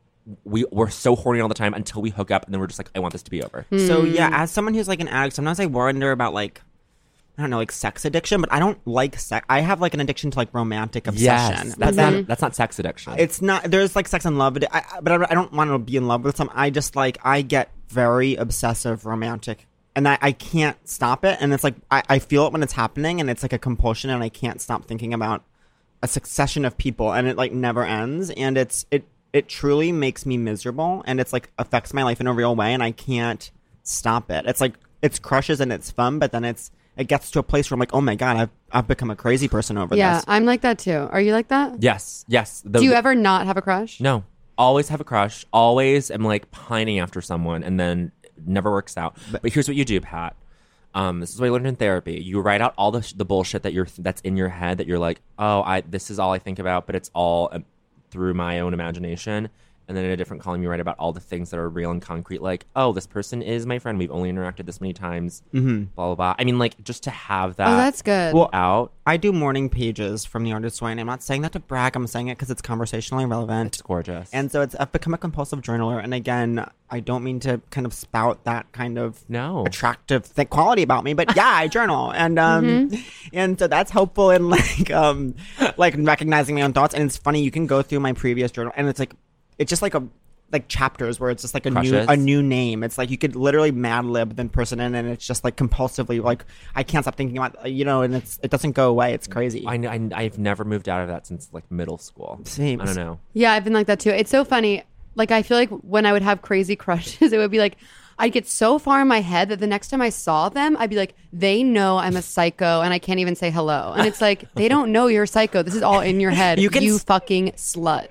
we we're so horny all the time until we hook up, and then we're just like, I want this to be over. So yeah, as someone who's like an addict, sometimes I wonder about like. I don't know, like sex addiction, but I don't like sex. I have like an addiction to like romantic obsession. Yes, But that's then not that's not sex addiction. it's not. There's like sex and love, addi- I, I- but I, I don't want to be in love with some. I just like I get very obsessive romantic, and I, I can't stop it. And it's like I, I feel it when it's happening, and it's like a compulsion, and I can't stop thinking about a succession of people, and it like never ends. And it's it it truly makes me miserable, and it's like affects my life in a real way, and I can't stop it. It's like it's crushes and it's fun, but then it's it gets to a place where I'm like, oh my god, I've I've become a crazy person over Yeah, this. I'm like that too. Are you like that? yes, yes. The- Do you the- ever not have a crush? No. Always have a crush. Always am like pining after someone, and then it never works out. But, here's what you do, Pat. Um, this is what I learned in therapy. You write out all the sh- the bullshit that you're that's in your head that you're like, oh, I this is all I think about, but it's all um, through my own imagination. and then in a different column you write about all the things that are real and concrete, like, oh, this person is my friend, we've only interacted this many times, mm-hmm. blah blah blah. I mean, like, just to have that Oh, that's good. Well, out. I do morning pages from the Artist Way, and I'm not saying that to brag. I'm saying it because it's conversationally relevant. It's gorgeous. And so it's I've become a compulsive journaler. And again, I don't mean to kind of spout that kind of No. attractive th- quality about me, but yeah, I journal, and um, Mm-hmm. and so that's helpful in like um, like recognizing my own thoughts. And it's funny, you can go through my previous journal, and it's like it's just like a like chapters where it's just like a Crushes. new a new name. It's like you could literally Mad Lib the person in, and it's just like compulsively like I can't stop thinking about, you know, and it's it doesn't go away. It's crazy. I, I I've never moved out of that since like middle school. Same. I don't know. Yeah, I've been like that too. It's so funny. Like, I feel like when I would have crazy crushes, it would be like, I'd get so far in my head that the next time I saw them, I'd be like, they know I'm a psycho and I can't even say hello. And it's like, they don't know you're a psycho. This is all in your head. You You, can s- fucking slut.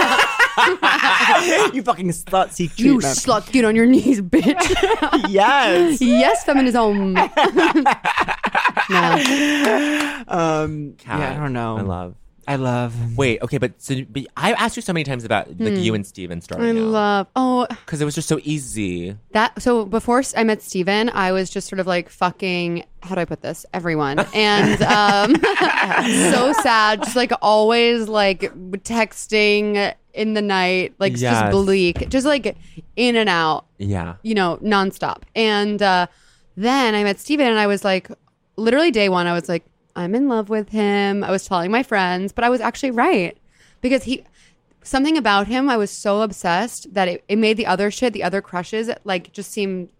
You fucking slut seek You treatment. slut. Get on your knees, bitch. Yes. Yes, feminism. no. Um. Cat, Yeah. I don't know. I love. I love. Wait, okay, but so but I asked you so many times about like you and Steven starting Hmm. I out. love. Oh, Because it was just so easy. that. So before I met Steven, I was just sort of like fucking, how do I put this? Everyone. And um, so sad. Just like always like texting in the night, like Yes. just bleak, just like in and out, Yeah. you know, nonstop. And uh, then I met Steven and I was like, literally day one, I was like, I'm in love with him. I was telling my friends, but I was actually right because he, something about him, I was so obsessed that it, it made the other shit, the other crushes, like just seem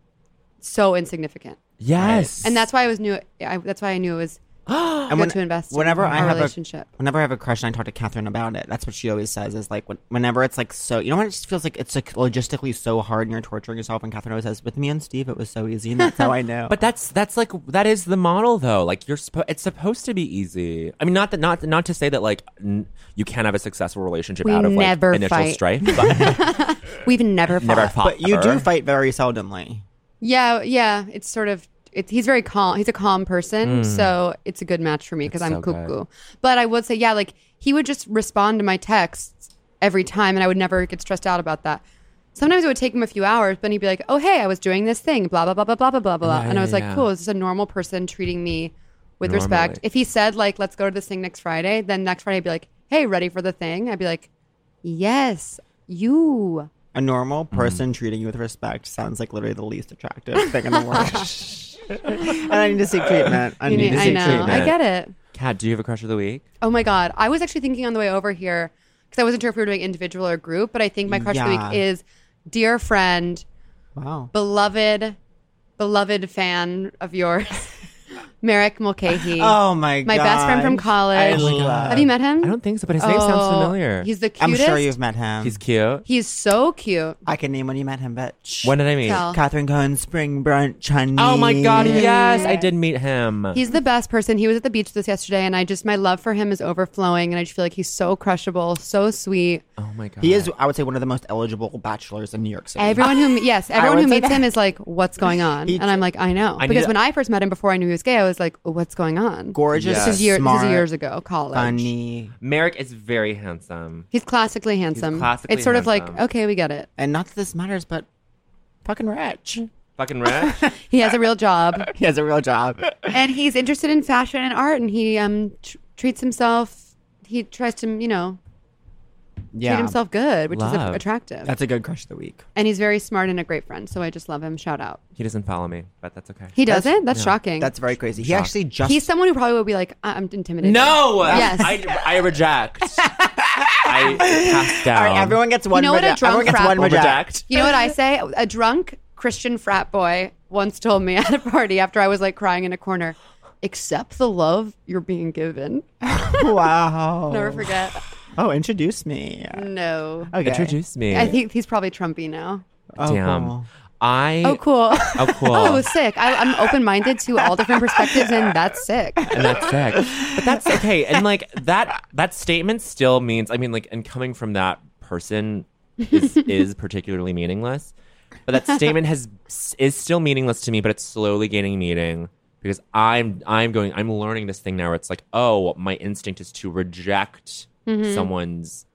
so insignificant. Yes. And that's why I was new. I, that's why I knew it was And good when- to invest whenever in I our have relationship. a whenever I have a crush and I talk to Catherine about it, that's what she always says is like when, whenever it's like so, you know what, it just feels like it's like logistically so hard and you're torturing yourself. And Catherine always says, with me and Steve, it was so easy, and that's how I know. But that's that's like that is the model though. Like you're supposed, it's supposed to be easy. I mean, not that not not to say that like n- you can't have a successful relationship We out of like never initial fight. strife. But We've never fought. never fought. But you do ever. fight very seldomly. Yeah, yeah. It's sort of. It, he's very calm. He's a calm person, so it's a good match for me because That's I'm so cuckoo. good. But I would say, yeah, like he would just respond to my texts every time, and I would never get stressed out about that. Sometimes it would take him a few hours, but he'd be like, "Oh, hey, I was doing this thing, blah blah blah blah blah blah blah blah," Yeah, and I was yeah, like, yeah. "Cool, is this a normal person treating me with Normally. respect?" If he said like, "Let's go to this thing next Friday," then next Friday I'd be like, "Hey, ready for the thing?" I'd be like, "Yes, you." A normal Mm. person treating you with respect sounds like literally the least attractive thing in the world. And I need to seek treatment. I You need need- to I seek know. treatment. I get it. Kat, do you have a crush of the week? Oh my God. I was actually thinking on the way over here, because I wasn't sure if we were doing individual or group, but I think my crush of the Yeah. week is dear friend, Wow. beloved, beloved fan of yours, Merrick Mulcahy. Oh my god. My best friend from college. I Oh my love- Have you met him? I don't think so, but his name sounds Oh, familiar. He's the I'm cutest. sure you've met him. He's cute. He's so cute. I can name when you met him, bitch. When did I meet? Tell. Catherine Cohen's spring brunch, honey. Oh my god, yes, I did meet him. He's the best person. He was at the beach with us yesterday, and I just, my love for him is overflowing, and I just feel like he's so crushable, so sweet. oh my god. He is, I would say, one of the most eligible bachelors in New York City. Everyone who yes, everyone would who say meets that. him is like, "What's going on?" He- and I'm like, "I know," I need because to- when I first met him before I knew he was gay, I was like, "What's going on?" Gorgeous, This is, year, smart, this is years ago, college. funny, Merrick is very handsome. He's classically handsome. classically it's sort of like, handsome. okay, we get it. and not that this matters, but fucking rich. Fucking rich. He has a real job, He has a real job. and he's interested in fashion and art, and he um tr- treats himself. He tries to, you know, Yeah, treat himself good, which is Love. a- attractive. That's a good crush of the week. and he's very smart and a great friend, so I just love him. Shout out. He doesn't follow me, but that's okay. He That's- doesn't. That's yeah. shocking. That's very crazy. He Shock. actually just He's someone who probably would be like, I- I'm intimidated. No. Yes. I, I reject. I cast down. All right, everyone gets one. know what a reject. drunk Everyone gets frat one will reject. reject. You know what I say? A drunk Christian frat boy once told me at a party after I was like crying in a corner, accept the love you're being given. Wow. Never forget. Oh, introduce me. No. Okay. Introduce me. I think he's probably Trumpy now. Oh, Damn. cool. I. Oh, cool. Oh, cool. Oh, sick. I, I'm open minded to all different perspectives, and that's sick. and that's sick. But that's okay. And like that that statement still means, I mean, like, and coming from that person is is particularly meaningless. But that statement has is still meaningless to me, but it's slowly gaining meaning because I'm I'm going I'm learning this thing now where it's like, oh, my instinct is to reject someone's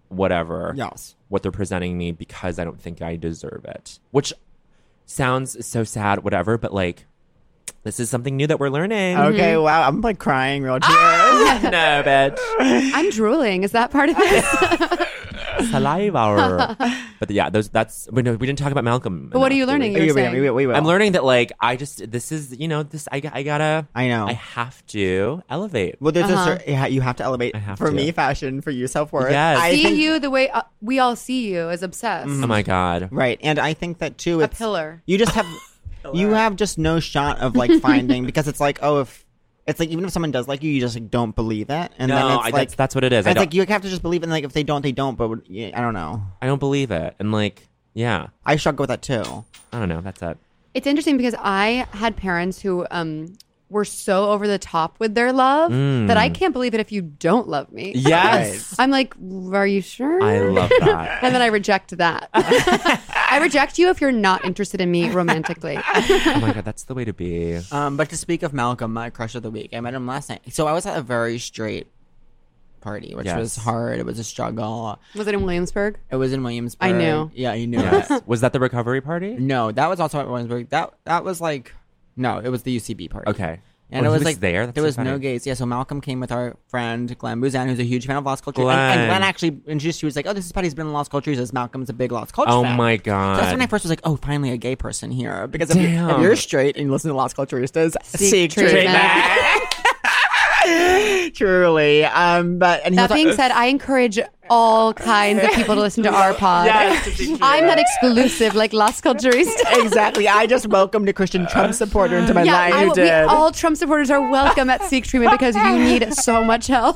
whatever. Yes. What they're presenting me because I don't think I deserve it. Which sounds so sad, whatever, but like, this is something new that we're learning. Okay, wow. I'm like crying real tears. No, bitch. I'm drooling. Is that part of this? Saliva. But yeah, those that's we, no, we didn't talk about Malcolm. But what are you enough, did learning? we? You're Wait, wait, saying- wait, wait, wait. I'm learning that like I just this is you know this I, I gotta I know. I have to elevate. Well, there's Uh-huh. a certain, yeah, you have to elevate. I have for to. me, fashion. For you, self worth. Yes. I see think, you the way uh, we all see you as obsessed. Oh my god. right, and I think that too. A It's pillar. You just have, you have just no shot of like finding because it's like oh if it's like even if someone does like you, you just like don't believe it, and No, then it's I, like that's that's what it is. I it's don't, like you have to just believe it. And like if they don't, they don't. But yeah, I don't know. I don't believe it, and like yeah, I struggle with that too. I don't know. That's it. It's interesting because I had parents who um were so over the top with their love that I can't believe it if you don't love me. Yes, I'm like, are you sure? I love that. And then I reject that. I reject you if you're not interested in me romantically. Oh my god, that's the way to be. Um, but to speak of Malcolm, my crush of the week, I met him last night. So I was at a very straight party, which Yes. was hard. It was a struggle. Was it in Williamsburg? It was in Williamsburg. I knew. Yeah, you knew Yes. it. Was that the recovery party? No, that was also at Williamsburg. That that was like no, it was the U C B party. Okay. And Oh, it he was was like there? That's there so was no funny. gays. Yeah, so Malcolm came with our friend Glenn Buzan, who's a huge fan of Lost Culture. And, Glenn. and Glenn actually introduced. She was like, "Oh, this is Patty's been in Lost Culture." He says Malcolm's a big Lost Culture Oh fan. my So that's when I god. first was like, "Oh, finally a gay person here." Because if, you, if Damn. you're straight and you listen to Lost Culturistas, Seek seek treatment. treatment. Truly, um, but and he That was being like, said, I encourage all kinds of people to listen to our pod. Yes. I'm not exclusive like Las Culturistas. exactly. I just welcomed a Christian Trump supporter into my Yeah, life. I, You we, did. all Trump supporters are welcome at Seek Treatment because you need so much help.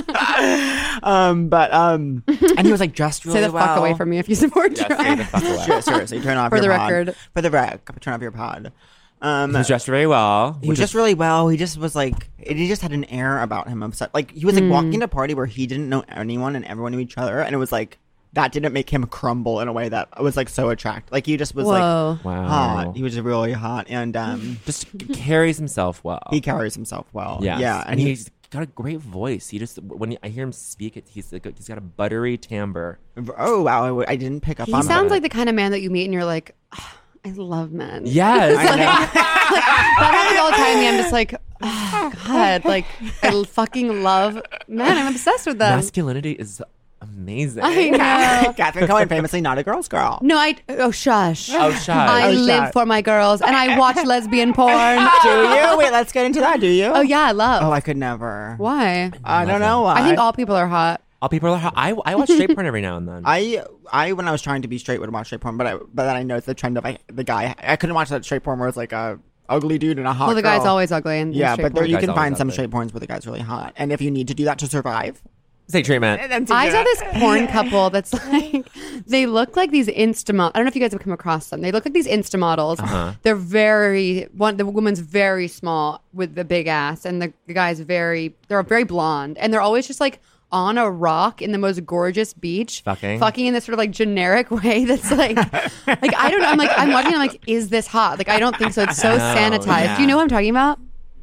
um, but um, and he was like dressed really Stay the well. fuck away from me if you support Yeah, Trump. stay the fuck away. Sure, seriously, turn off For your the pod. record. For the rec, turn off your pod. Um, He was dressed very well. He was which just is- really well. He just was like, he just had an air about him. Upset, like he was like Hmm. walking to a party where he didn't know anyone and everyone knew each other, and it was like that didn't make him crumble in a way that was like so attractive. Like he just was Whoa. like Wow. hot. He was really hot, and um, just carries himself well. he carries himself well. Yes. Yeah, and he's got a great voice. He just when I hear him speak, it he's like, he's got a buttery timbre. oh wow, I, I didn't pick up He on sounds that. like the kind of man that you meet and you're like, "Ah, I love men. Yes, I know. That happens all the time. And I'm just like, oh, God, like I l- fucking love men. I'm obsessed with them. masculinity is amazing. I know. Catherine Cohen, famously not a girl's girl. No, I oh shush. Oh, shush. I Oh, live shush. for my girls, and I watch lesbian porn. Do you? Wait, let's get into that. Do you? Oh yeah, I love. Oh, I could never. Why? I don't know why. I think all people are hot. All people are. I I watch straight porn every now and then. I I when I was trying to be straight would watch straight porn, but I but then I noticed the trend of I, the guy. I couldn't watch that straight porn where it's like a ugly dude and a hot. Well, the girl. guy's always ugly. In, in Yeah, straight but there, porn. you Guy's can always find some ugly. straight porns where the guy's really hot, and if you need to do that to survive, Say treatment. I saw this porn couple that's like, they look like these Insta models. I don't know if you guys have come across them. They look like these Insta models. Uh-huh. They're very, one, the woman's very small with the big ass, and the, the guy's very, they're very blonde, and they're always just like on a rock in the most gorgeous beach. Fucking. Fucking in this sort of like generic way that's like, like, I don't know. I'm like, I'm watching, I'm like, is this hot? Like, I don't think so. It's so No, sanitized. yeah. Do you know what I'm talking about?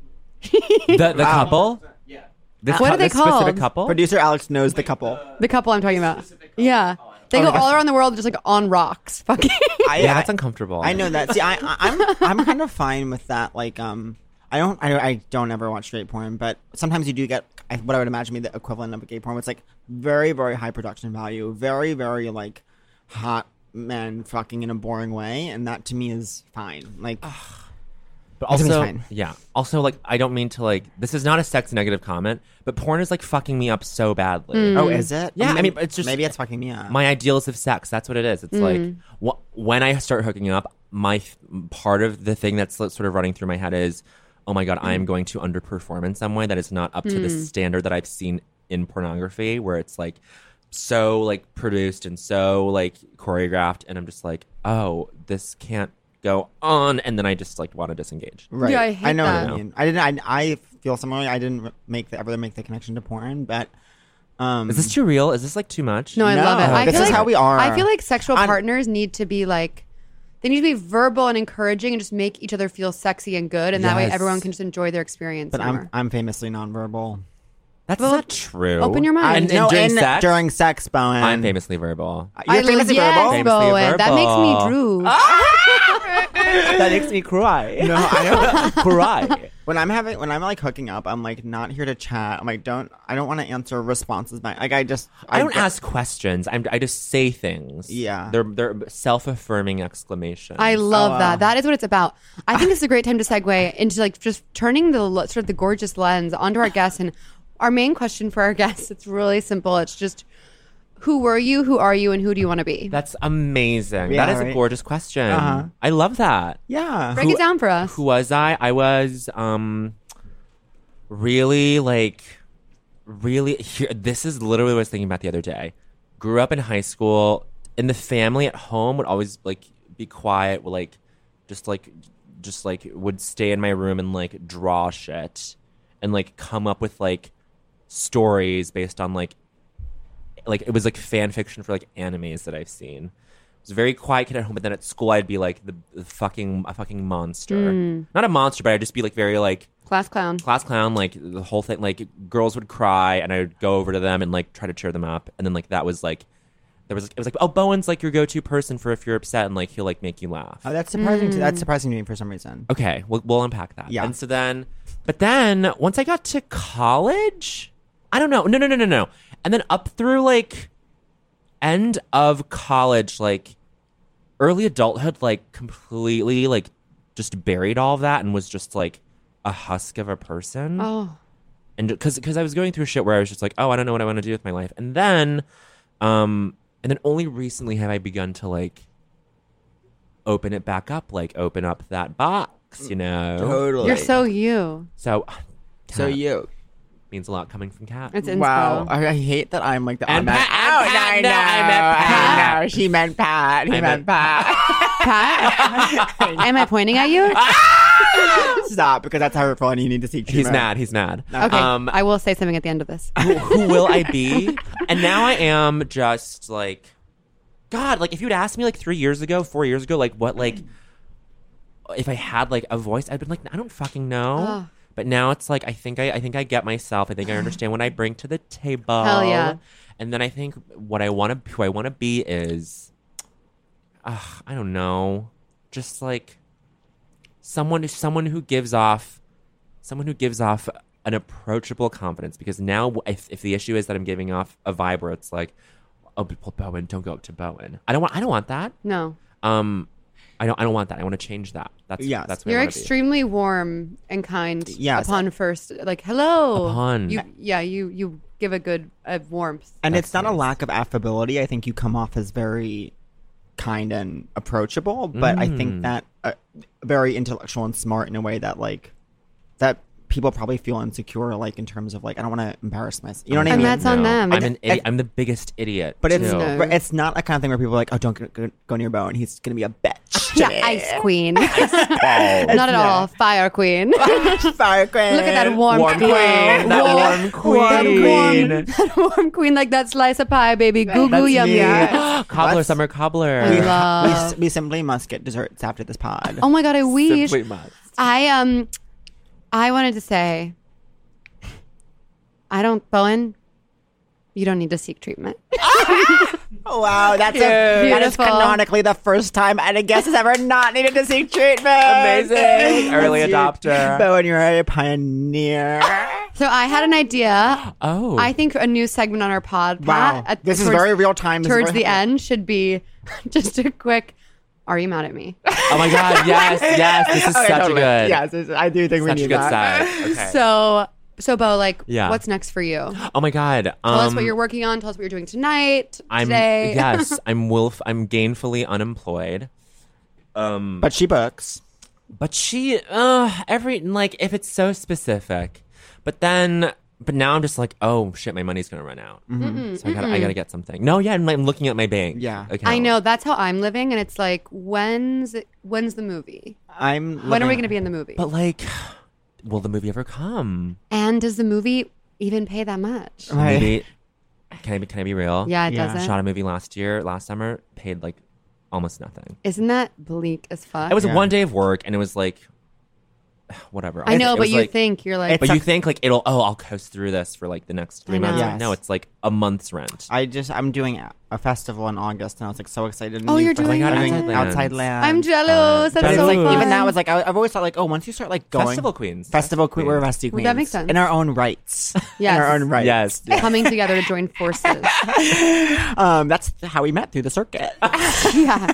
The the couple. This What cou- are they this specific called? couple. producer Alex knows the couple. The couple I'm talking about. Yeah. They Oh go my all God. around the world just like on rocks. Fucking. I, Yeah, I- that's uncomfortable. I know that. See, I, I I'm I'm kind of fine with that. Like, um, I don't I, I don't ever watch straight porn, but sometimes you do get I- what I would imagine be the equivalent of a gay porn. It's like very very high production value, very very like hot men fucking in a boring way, and that to me is fine. Like, But It's also, fine. yeah. Also, like, I don't mean to like. This is not a sex negative comment, but porn is like fucking me up so badly. Mm. oh, is it? Yeah, I Maybe- mean, it's just- maybe it's fucking me up. My ideals of sex. That's what it is. It's like wh- when I start hooking up, my th- part of the thing that's sort of running through my head is, oh my god, I am going to underperform in some way that is not up to the standard that I've seen in pornography, where it's like so like produced and so like choreographed, and I'm just like, oh, this can't go on, and then I just like want to disengage. Right. Yeah, I hate know that. what I mean. I didn't. I, I feel similarly. I didn't make the, ever make the connection to porn, but um, Is this too real? Is this like too much? No, I No, love it. I this feel is like, how we are. I feel like sexual I'm- partners need to be like, they need to be verbal and encouraging and just make each other feel sexy and good, and that way Yes. everyone can just enjoy their experience But more. I'm I'm famously nonverbal. That's Well, not true. open your mind. And, and no, during and sex, during sex, Bowen. I'm famously verbal. You're I famously yes, verbal? Famously Bowen. That makes me verbal. droop. That makes me cry. No, I don't. cry. When I'm having, when I'm like hooking up, I'm like not here to chat. I'm like, don't, I don't want to answer responses. Back. Like, I just, I don't ask questions. I'm, I just say things. Yeah. They're they're self-affirming exclamations. I love Oh, wow. that. That is what it's about. I think this is a great time to segue into like just turning the lo- sort of the gorgeous lens onto our guests. And our main question for our guests, it's really simple. It's just, who were you, who are you, and who do you want to be? That's amazing. Yeah, that is right? a gorgeous question. Uh-huh. I love that. Yeah. Break it down for us. Who was I? I was um really like really here, this is literally what I was thinking about the other day. Grew up in high school, and the family at home would always like be quiet, would like just like just like would stay in my room and like draw shit and like come up with like stories based on like like it was like fan fiction for like animes that I've seen. I was a very quiet kid at home, but then at school I'd be like the, the fucking a fucking monster. Not a monster, but I'd just be like very like Class clown. class clown. Like the whole thing, like girls would cry, and I would go over to them and like try to cheer them up, and then like that was like there was it was like oh Bowen's like your go to person for if you're upset, and like he'll like make you laugh. Oh, that's surprising. To, that's surprising to me for some reason. Okay, we'll, we'll unpack that. Yeah. And so then, but then once I got to college, I don't know. No, no, no, no, no. And then up through like end of college, like early adulthood, like completely like just buried all of that and was just like a husk of a person. Oh, And because because I was going through shit where I was just like, oh, I don't know what I want to do with my life. And then, um, and then only recently have I begun to like open it back up, like open up that box, you know. Totally. you're so you. So, So Kat you. means a lot coming from Kat. It's inspo. Wow. I, I hate that I'm like the And automatic- Pat- and Oh, Pat, I no, know. I meant Pat. I know. She meant Pat. He I meant meant- Pat. Pat, am I pointing at you? Stop, because that's hurtful and you need to seek He's treatment. mad. He's mad. Okay, Um, I will say something at the end of this. who, who will I be? And now I am just like, God, like if you'd asked me like three years ago, four years ago, like what, like, if I had like a voice, I'd been like, I don't fucking know. Ugh. But now it's like, I think I, I think I get myself. I think I understand what I bring to the table. Hell yeah. And then I think what I want to, who I want to be is, uh, I don't know, just like someone, someone who gives off, someone who gives off an approachable confidence. Because now, if, if the issue is that I'm giving off a vibe where it's like, oh, but Bowen, don't go up to Bowen. I don't want, I don't want that. No, Um, I don't, I don't want that. I want to change that. That's Yes. that's what you're I want to be. extremely warm and kind. Yes. Upon first, like hello. Upon. You, yeah, you you give a good uh, warmth. And That's it's not a nice. lack of affability. I think you come off as very kind and approachable, but I Mm. think that uh, very intellectual and smart in a way that like that people probably feel insecure, like in terms of like I don't want to embarrass myself. You know what I And mean? that's on them. I'm an It- idiot. I'm the biggest idiot. But it's too. No. but it's not a kind of thing where people are like, oh, don't go, go, go near Bowen. He's gonna be a bitch. Yeah, today." ice queen. It's Not at all. Fire queen. Fire queen. Look at that warm, Warm queen. queen. That warm queen. That warm queen, like that slice of pie, baby. Goo goo That's yum me. yum. cobbler, Let's- summer cobbler. I We, love- we, we simply must get desserts after this pod. Oh my god, I wish. Simply must. I um, I wanted to say, I don't, Bowen. You don't need to seek treatment. Oh, wow, that's a, that is Beautiful. canonically the first time any guest has ever not needed to seek treatment. Amazing. Early That's you. adopter. Bowen, you're a pioneer. So I had an idea. Oh. I think a new segment on our pod, Wow. Pat, at- This is towards- very real time. This is Towards very- the end should be just a quick. Are you mad at me? Oh my God. Yes. Yes. This is Okay, such totally. a good. Yes, this- I do think we Such need a good that. set. Okay. So, so Bo, like, Yeah. what's next for you? Tell oh my God. Um, us what you're working on. Tell us what you're doing tonight, I'm today. yes. I'm wilf. I'm gainfully unemployed. Um. But she books. But she, uh, every, like, if it's so specific. But then, but now I'm just like, oh shit, my money's gonna run out. So I gotta, I gotta get something. No, yeah, I'm, I'm looking at my bank. Yeah. account. I know that's how I'm living, and it's like, when's when's the movie? I'm. When are we looking- going to be in the movie? But like, will the movie ever come? And does the movie even pay that much? Right. Maybe, can I be, can I be real? Yeah, it Yeah. doesn't. Shot a movie last year, last summer, paid like almost nothing. Isn't that bleak as fuck? It was Yeah. one day of work, and it was like whatever. I know, It but was you like- think you're like, But you think like it'll oh I'll coast through this for like the next three I months. know. Yes. No, it's like a month's rent. I just I'm doing a- a festival in August, and I was like so excited. Oh, New you're fest- doing I'm it? doing Outside Outside Lands. Land. I'm jealous. Uh, That's But it's so like fun. even that was like I, I've always thought like oh once you start like going Festival queens. festival queen we're festival Well, queens that makes sense. in our own rights Yes. in our own rights Yes. yes. coming together to join forces. um that's how we met through the circuit. Yeah.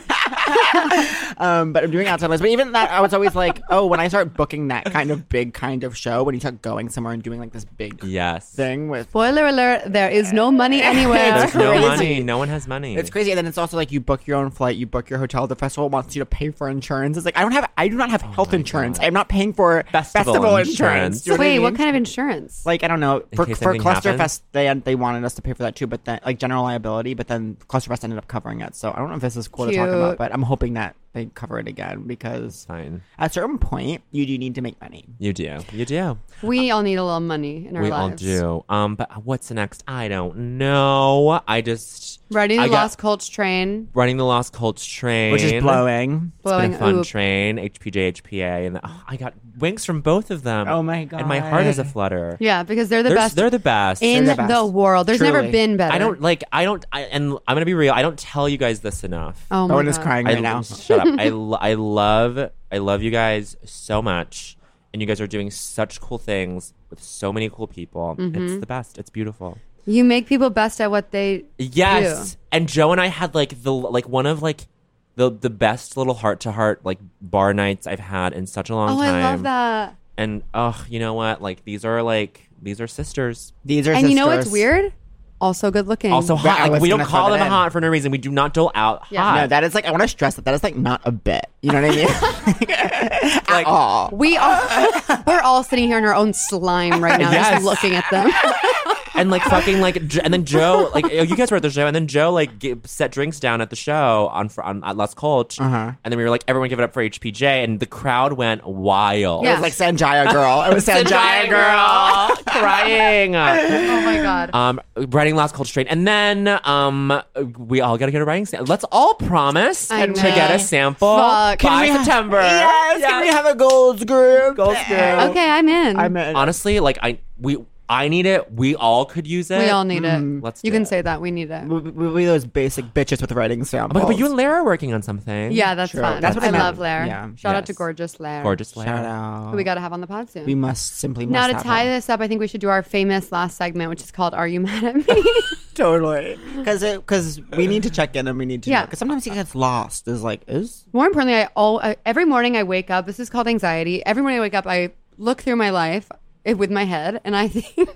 um but I'm doing Outside Lands, but even that I was always like oh when I start booking that kind of big kind of show when you start going somewhere and doing like this big Yes. thing with Spoiler alert, there is no money anywhere. There's no crazy. money. No one has money. it's crazy. And then it's also like you book your own flight, you book your hotel. The festival wants you to pay for insurance. It's like I don't have, I do not have health insurance. I'm not paying for Festival festival, insurance. insurance. Do you know Wait, I what mean? kind of insurance? Like I don't know for case for anything Cluster happens? Fest they they wanted us to pay for that too, but then like general liability. But then Cluster Fest ended up covering it. So I don't know if this is cool to talk Cute. about, but I'm hoping that they cover it again because fine. at a certain point you do need to make money. You do. You do. We all need a little money in our We lives. all do. Um, but what's next? I don't know. I just Riding the I got- Lost Cults train. running the Lost Cults train, Which is blowing. It's been Blowing a fun oop. train. H P J, H P A, and the, oh, I got winks from both of them. Oh my And my heart is a God. flutter. Yeah, because they're the They're, best they're the best. in They're the the, best. world. There's never Truly. been better. I don't like. I don't. I, and I'm gonna be real. I don't tell you guys this enough. Oh my Owen is God. crying I right now. shut up. I, lo- I love I love you guys so much, and you guys are doing such cool things with so many cool people. Mm-hmm. It's the best. It's beautiful. You make people best at what they Yes. do. And Joe and I had like the like one of like the the best little heart to heart like bar nights I've had in such a long Oh, time. I love that. And oh, you know what? Like these are like these are sisters. These are And you know what's sisters. weird? Also good looking. Also But I hot. Like, was we don't gonna call throw them that in. hot for no reason. We do not dole out Yeah. hot. No, that is like I want to stress that that is like not a bit. You know what I mean? At all. we are we're all sitting here in our own slime right now, Yes. just looking at them. and like fucking like J- and then Joe like you guys were at the show and then Joe like g- set drinks down at the show on fr- on at Las Colch Uh-huh. and then we were like everyone give it up for H P J and the crowd went wild. It Yeah. was like Sanjaya girl. It was Sanjaya, Sanjaya girl. girl crying. Oh my God. Um, writing Las Colch train, and then um, we all got to get a writing sample. Let's all promise I to know. get a sample Fuck. Can by we have- September. Yes, can we have a goals group? Goals group. Okay, I'm in. I'm in. Honestly, like I we I need it. We all could use it. we all need it. Let's You do can it. say that. We need it. We, we, we those basic bitches with writing Oh samples. my God, but you and Lara are working on something. Yeah, that's True. fun. That's what I I meant. love Lair. Yeah. Shout out to Yes. gorgeous Lair. gorgeous Shout Lara. out. Who we got to have on the pod soon. We must simply must now to have tie them. this up, I think we should do our famous last segment, which is called "Are You Mad at Me?" Totally, because because we need to check in and we need to Yeah. know. Because sometimes he gets lost. Is like is More importantly, I all I, every morning I wake up. This is called anxiety. Every morning I wake up, I look through my life eh, with my head, and I think.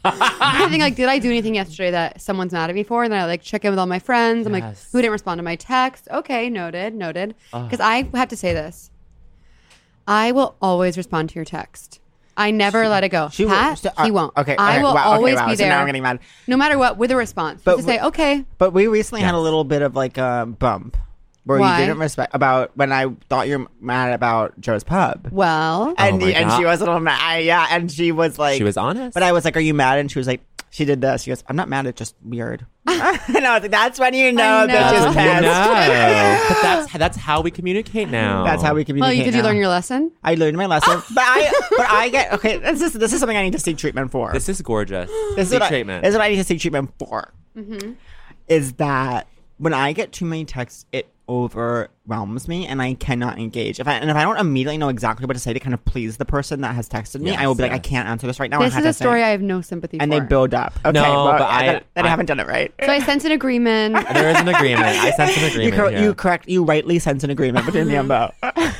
I think like, did I do anything yesterday that someone's mad at me for? And then I like check in with all my friends. I'm like, Yes. who didn't respond to my text? Okay, noted, noted. Because I have to say this, I will always respond to your text. I never let it go. she will- Pat, she- uh, he won't. okay, I okay, will wow, okay, always wow, be so there. now I'm getting mad. No matter what, with a response. But Just to say, okay, But we recently had a little bit of like a bump where Why? you didn't respect about when I thought you're mad about Joe's pub. well, And Oh my and God. she was a little mad. I- Yeah, and she was like, She was honest. But I was like, "Are you mad?" And she was like, "She did this." She goes, "I'm not mad. It's just weird." and I was like, "That's when you know I a know. bitch is That's You pissed." know. But that's that's how we communicate now. That's how we well, communicate. you, did you now. learn your lesson? I learned my lesson, but I but I get okay. This is this is something I need to seek treatment for. This is gorgeous. This is Seek what I, treatment. This is what I need to seek treatment for. Mm-hmm. Is that when I get too many texts, it overwhelms me and I cannot engage. If I and if I don't immediately know exactly what to say to kind of please the person that has texted me, Yes, I will be like, yes. I can't answer this right now. This I is have a to say- story I have no sympathy and for. they build up. Okay, No, well, but I, I- then I I- haven't done it right. So I sense an agreement. There is an agreement. I sense an You, agreement. cor- here. you correct. You rightly sense an agreement between me and Bo.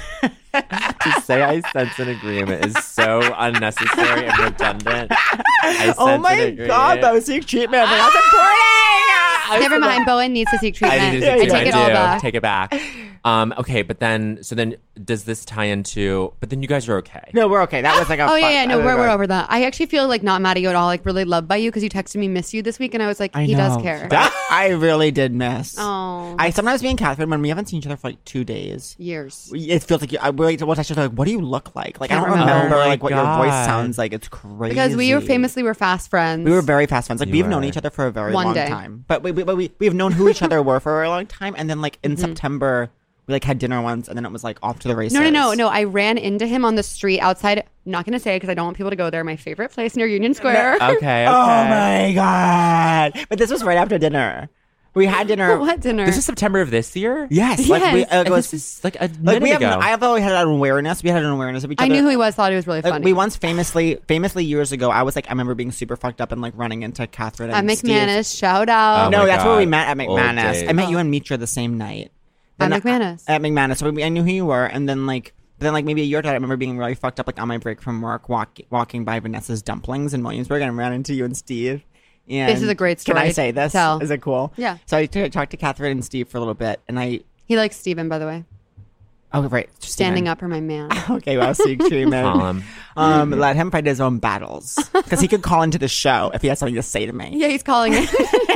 to say I sense an agreement is so unnecessary and redundant. I Oh sense my an agreement. god, Bo, seek treatment. That's important. Never mind. Bowen needs to seek treatment. I, need to Yeah, I yeah, take I it do. all back. Take it back. Um, okay, but then so then does this tie into? But then you guys are okay. No, we're okay. That was like a. Oh yeah, fun- yeah. No, uh, we're, we're over that. I actually feel like not mad at you at all. Like really loved by you because you texted me "miss you" this week, and I was like, I he does know. care. That I really did miss. Oh, I sometimes me and Catherine when we haven't seen each other for like two days. years. we- It feels like you, I really well, text each other like, what do you look like? Like I Can't don't remember. remember Oh my like what your voice God. sounds like. It's crazy Because we were famously were fast friends. we were very fast friends. Like You we've known were. each other for a very One long day. time. But we, we but we we've known who each other were for a very long time. And then like in Mm-hmm. September We like had dinner once, and then it was like off to the races. No, no, no, no. I ran into him on the street outside. I'm not going to say it because I don't want people to go there. My favorite place near Union Square. Okay, okay. Oh my god! But this was right after dinner. We had dinner. What dinner? This is September of this year? Yes, like we, Yes. uh, it And was, this is like a minute like we have. ago. I have always had an awareness. We had an awareness of each I other. knew who he was. Thought he was really Like, funny. we once famously, famously years ago, I was like, I remember being super fucked up and like running into Catherine and At Steve. McManus, shout out. Oh No, my that's where we God. met at Old McManus. days. I met you and Mitra the same night. At Then I- McManus. At McManus. So we, I knew who you were, and then like, then like maybe a year ago, I remember being really fucked up, like on my break from work, walk, walking by Vanessa's Dumplings in Williamsburg, and I ran into you and Steve. And This is a great Can I story. say this? Tell. Is it cool? Yeah. So I t- talked to Catherine and Steve for a little bit, and I He likes Steven, by the way. oh right, Standing Steven. up for my man. Okay, well, seek treatment. Call him. Um, let him fight his own battles because he could call into the show if he has something to say to me. Yeah, he's calling it.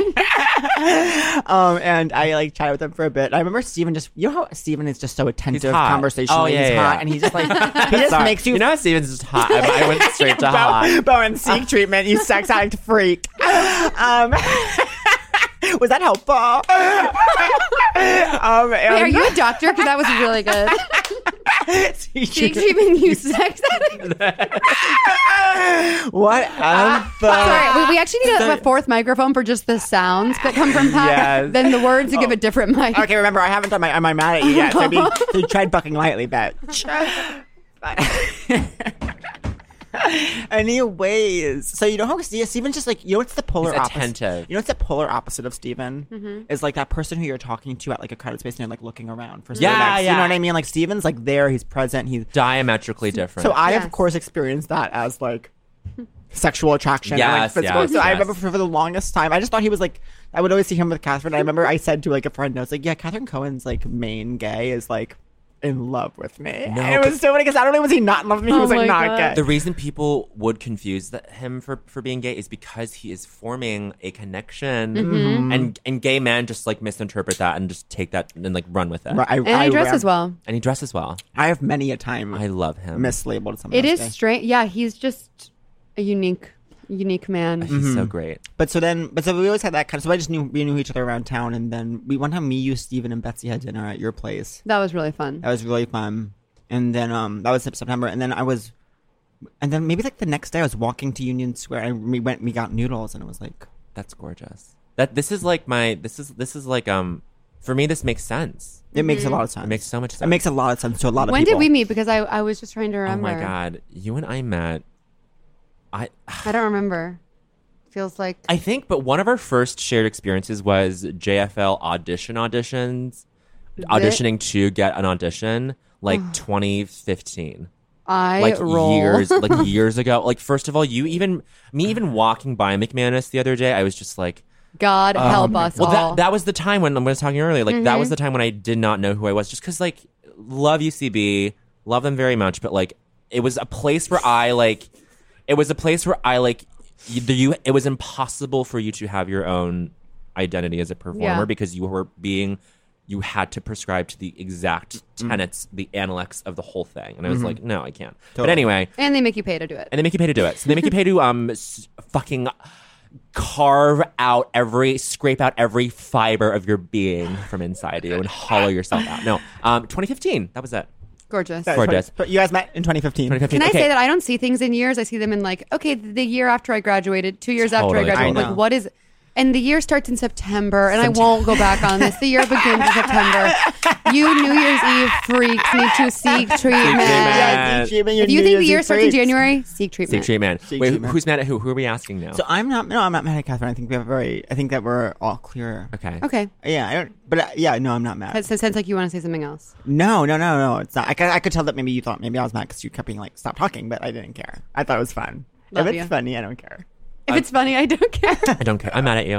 Um, and I like chatted with him for a bit. I remember Steven just, you know how Steven is just so attentive hot. conversationally. Oh, yeah, He's yeah, hot, yeah. and he just like he just Sorry. makes you. You know how Steven's just hot. I, I went straight to Bo, hot. Bo and seek treatment. You sex addict freak. Um, was that helpful? um, Wait, and are you a doctor? Because that was really good. seek Seek treatment. treatment, you sex addict. Whatever. Sorry, we, we actually need a, a fourth microphone for just the sounds that come from Pat. Yes. Then the words to give a different mic. Okay, remember, I haven't done my. Am I mad at you yet? So, I mean, so you tried bucking lightly, bitch. Anyways, so you know how Steve, Steven's just like, you know what's the polar He's opposite? attentive. You know what's the polar opposite of Steven? Mm-hmm. Is like that person who you're talking to at like a crowded space and you're like looking around for Yeah, next. You yeah. know what I mean? Like Steven's like there, he's present, he's Diametrically different. so I Yes. of course experienced that as like sexual attraction. and, Yes, like, physical. yes, so I yes. remember for, for the longest time, I just thought he was like, I would always see him with Catherine. I remember I said to like a friend, I was like, yeah, Catherine Cohen's like main gay is like in love with me. No, And it was but- so funny because not only was he not in love with me, he Oh was like my not God. gay. the reason people would confuse that him for, for being gay is because he is forming a connection, Mm-hmm. and and gay men just like misinterpret that and just take that and like run with it. Right, I, And I he dresses ram- well. And he dresses well. I have many a time I love him. mislabeled someone It else is gay. strange. Yeah, he's just a unique, unique man. He's Mm-hmm. so great. But so then, but so we always had that kind of. So I just knew we knew each other around town, and then we one time me, you, Steven, and Betsy had dinner at your place. That was really fun. That was really fun. And then um, that was September, and then I was, and then maybe like the next day I was walking to Union Square, and we went, we got noodles, and it was like, That's gorgeous. That this is like my this is this is like um for me this makes sense. it makes a lot of sense. It makes so much sense. It makes a lot of sense to a lot of When people. did we meet? Because I, I was just trying to Oh remember. my god, you and I met. I I don't remember. Feels like I think, but one of our first shared experiences was J F L audition auditions, auditioning to get an audition, like twenty fifteen. I Like roll. years, like years ago. Like first of all, you even me even walking by McManus the other day, I was just like, God help us well, all. that that was the time when I was talking earlier. Like that Mm-hmm. was the time when I did not know who I was, just because like love U C B, love them very much, but like it was a place where I like, it was a place where I like you, the, you. It was impossible for you to have your own identity as a performer Yeah. because you were being. You had to prescribe to the exact tenets, the analects of the whole thing, and I was like, "No, I can't." But Totally. anyway, and they make you pay to do it. and they make you pay to do it. So they make you pay to um s- fucking carve out every, scrape out every fiber of your being from inside you and hollow yourself out. No, um, twenty fifteen. That was it. Gorgeous. That was Gorgeous. twenty But you guys met in twenty fifteen. twenty fifteen. Can I okay. say that I don't see things in years? I see them in like, okay, the year after I graduated, two years after I Totally, graduated. totally. Like, what is? And the year starts in September, and I won't go back on this. The year begins in September. You New Year's Eve freaks need to seek treatment. treatment. Yeah, seek treatment, If your you New think the Year's year Eve starts in freaks. January, seek treatment. Seek treatment. Seek Wait, treatment. who's mad at who? Who are we asking now? So I'm not. No, I'm not mad at Catherine. I think we have a very. I think that we're all clear. okay. Okay. Yeah, I don't. But uh, yeah, no, I'm not mad. It sounds like you want to say something else. No, no, no, no. It's not. I could, I could tell that maybe you thought maybe I was mad because you kept being like, stop talking, but I didn't care. I thought it was fun. Love if it's you. funny, I don't care. If it's funny, I don't care. I don't care. I'm mad at you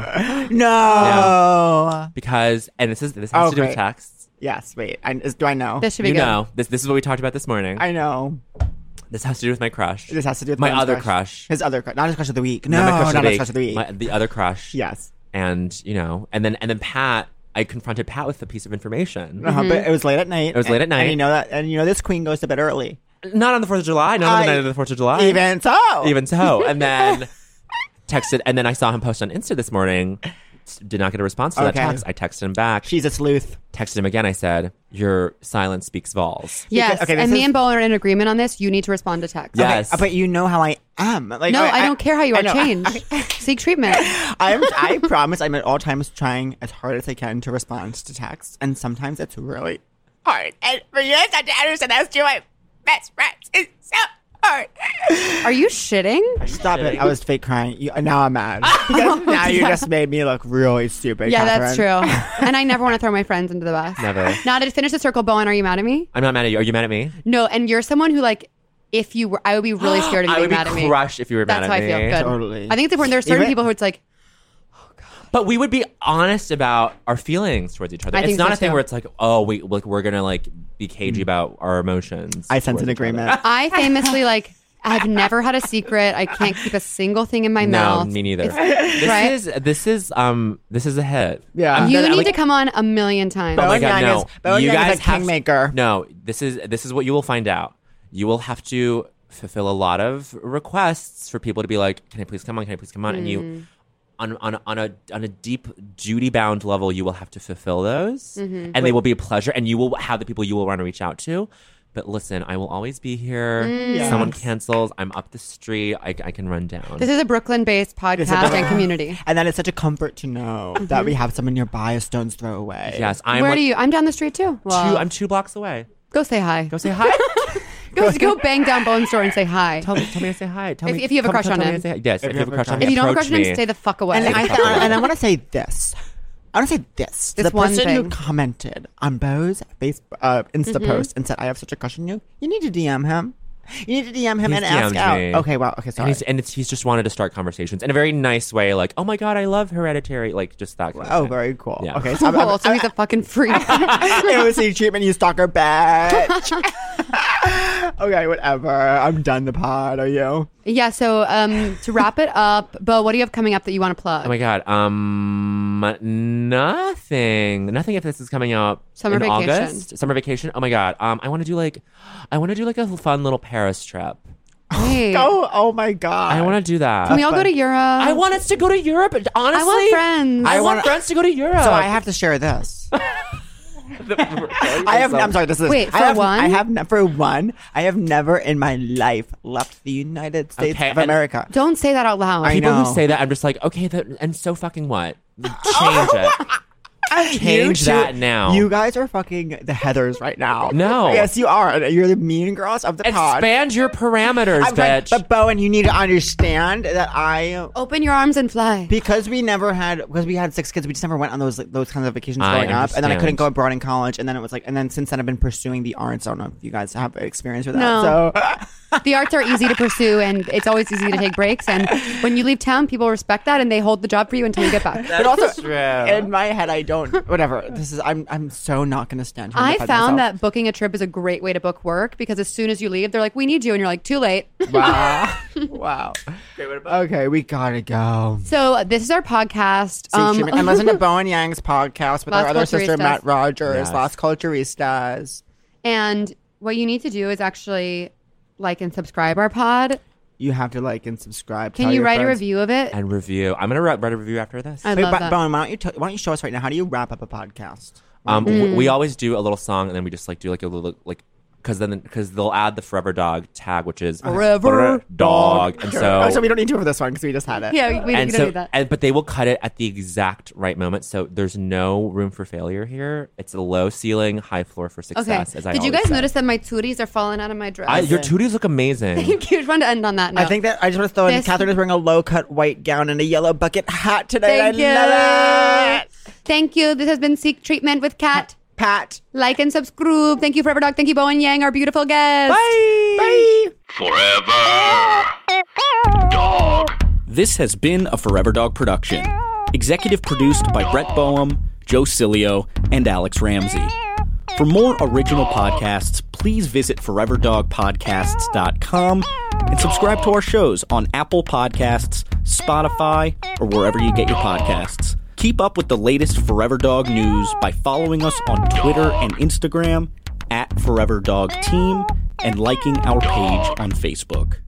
No. because, and this is this has Oh, to do with great. texts. Yes. Wait. I, is, do I know? This should be You good. know, this this is what we talked about this morning. I know. This has to do with my crush. This has to do with my Lauren's other crush. His other crush, not his crush of the week. No, Not my crush not of the his week. crush of the week. My, the other crush. Yes. And you know, and then and then Pat, I confronted Pat with a piece of information. Uh-huh, But it was late at night. It was late at night. And you know that. And you know this queen goes to bed early. Not on the Fourth of July. Not on the I- night of the Fourth of July. Even so. even so. And then texted, and then I saw him post on Insta this morning, did not get a response to that Okay. text. I texted him back. She's a sleuth. texted him again. I said, "Your silence speaks vols." Yes, okay, this and me is- and Bo are in agreement on this. You need to respond to text. Yes. Okay, but you know how I am. Like, No, I, don't care how you I are. know. Change. Seek treatment. I'm, I promise I'm at all times trying as hard as I can to respond to texts, and sometimes it's really hard. And for you to understand that's to my best friends, it's so hard. Are you shitting? Stop it. I was fake crying. You, now I'm mad. Because now you just made me look really stupid, Yeah, Catherine. that's true. And I never want to throw my friends into the bus. Never. Now to finish the circle, Bowen, are you mad at me? I'm not mad at you. Are you mad at me? No, and you're someone who like, if you were, I would be really scared of you I being would mad at be me. crushed if you were That's mad how at I feel. me. Good. Totally. I think it's important. There are certain Even- people who it's like, But we would be honest about our feelings towards each other. I It's think not so, a thing too. where it's like, oh, we like we're gonna like be cagey about our emotions. I sense towards an each other. agreement. I famously like, I've never had a secret. I can't keep a single thing in my No, mouth. me neither. It's- This right? is this is um this is a hit. Yeah. I'm You gonna, need like- to come on a million times. Oh my Bowen god, Yang no! is- Bowen you Yang is guys a have kingmaker. No, this is this is what you will find out. You will have to fulfill a lot of requests for people to be like, "Can I please come on? Can I please come on?" And Mm. you, on on on a on a deep duty bound level, you will have to fulfill those, Mm-hmm. and they will be a pleasure. And you will have the people you will want to reach out to. But listen, I will always be here. Mm. If someone Yes. cancels, I'm up the street. I, I can run down. This is a Brooklyn-based podcast and community. And then it's such a comfort to know that we have someone nearby a stone's throw away. yes, I'm. Where like do you? I'm down the street too. Well, Two, I'm two blocks away. go say hi. Go say hi. Go, go bang down Bowen's door and say hi. tell me, tell me to say hi. Tell If- me, if you have a come- crush tell on me to him. say hi. Yes, if, you have a crush on If him, you don't have a approach crush on him, me. stay the fuck away. And, I, Fuck away. and I want to say this. I want to say this. To This the one person who thing. commented on Bo's Facebook, uh, Insta Mm-hmm. post and said, I have such a crush on you, you need to D M him. You need to D M him He's and ask D M'd out. me. Okay, wow. Okay, And sorry. he's, and it's, he's just wanted to start conversations in a very nice way, like, oh my god, I love Hereditary, like just that. Kind of Oh, thing. very cool. Yeah. Okay, so I'm, I'm, Cool, so he's a fucking freak. it was a treatment, you stalker bitch. Okay, whatever. I'm done the pod. Are you? Yeah, so um, to wrap it up, Bo, what do you have coming up that you want to plug? Oh my god, um, nothing, nothing. If this is coming out Summer in vacation. August, summer vacation. Oh my god, um, I want to do like, I want to do like a fun little Paris trip. Hey, Oh, oh my God. I want to do that. can we all go to Europe? I want us to go to Europe. Honestly, I want friends. I, I want wanna- friends to go to Europe. So I have to share this. I have. I'm sorry. This is. Wait, I for have, one? I have ne- for one. I have never in my life left the United States Okay, of and- America. Don't say that out loud. I People know. who say that, I'm just like, okay, that, and so fucking what? Change it. Change You two- that now. You guys are fucking the Heathers right now. No. Yes, you are. You're the mean girls of the pod. Expand your parameters, I'm fine, bitch. but Bowen, you need to understand that I. Open your arms and fly. Because we never had, because we had six kids, we just never went on those like, those kinds of vacations I growing up, and then I couldn't understand. go abroad in college, and then it was like, and then since then I've been pursuing the arts. I don't know if you guys have experience with that. No. So The arts are easy to pursue, and it's always easy to take breaks. And when you leave town, people respect that, and they hold the job for you until you get back. but also true. in my head, I don't. Whatever. This is. I'm. I'm so not going to stand here. and I defend found myself. that booking a trip is a great way to book work because as soon as you leave, they're like, "We need you," and you're like, "Too late." Wow. Wow. Okay, we gotta go. So this is our podcast. See, Um, treatment- and listen to Bowen Yang's podcast with Las our other sister, Culturistas. Matt Rogers, Yes. Las Culturistas. and what you need to do is actually like and subscribe our pod. You have to like and subscribe. Can tell you your write a friends. review of it? and review. I'm gonna write, write a review after this. I Wait, love but that. Bowen, why don't you t- why don't you show us right now? How do you wrap up a podcast? Um, Mm. w- we always do a little song, and then we just like do like a little like because then because they'll add the Forever Dog tag, which is Forever Dog, and so. oh, so we don't need to for this one because we just had it. yeah, we, we, and we don't so, need that. and, but they will cut it at the exact right moment. So there's no room for failure here. It's a low ceiling, high floor for Okay. success. As I Did you always guys say. notice that my tooties are falling out of my dress? I, your tooties look amazing. Thank you. Just wanted to end on that note. I think that I just want to throw in. This- Catherine is wearing a low cut white gown and a yellow bucket hat today. Thank I you. love it. Thank you. This has been Seek Treatment with Kat. Pat. Like and subscribe. Thank you, Forever Dog. Thank you, Bowen Yang, our beautiful guest. Bye. Bye. Forever. Dog. This has been a Forever Dog production. Executive produced by Brett Boehm, Joe Cilio, and Alex Ramsey. For more original podcasts, please visit forever dog podcasts dot com and subscribe to our shows on Apple Podcasts, Spotify, or wherever you get your podcasts. Keep up with the latest Forever Dog news by following us on Twitter and Instagram at Forever Dog Team and liking our page on Facebook.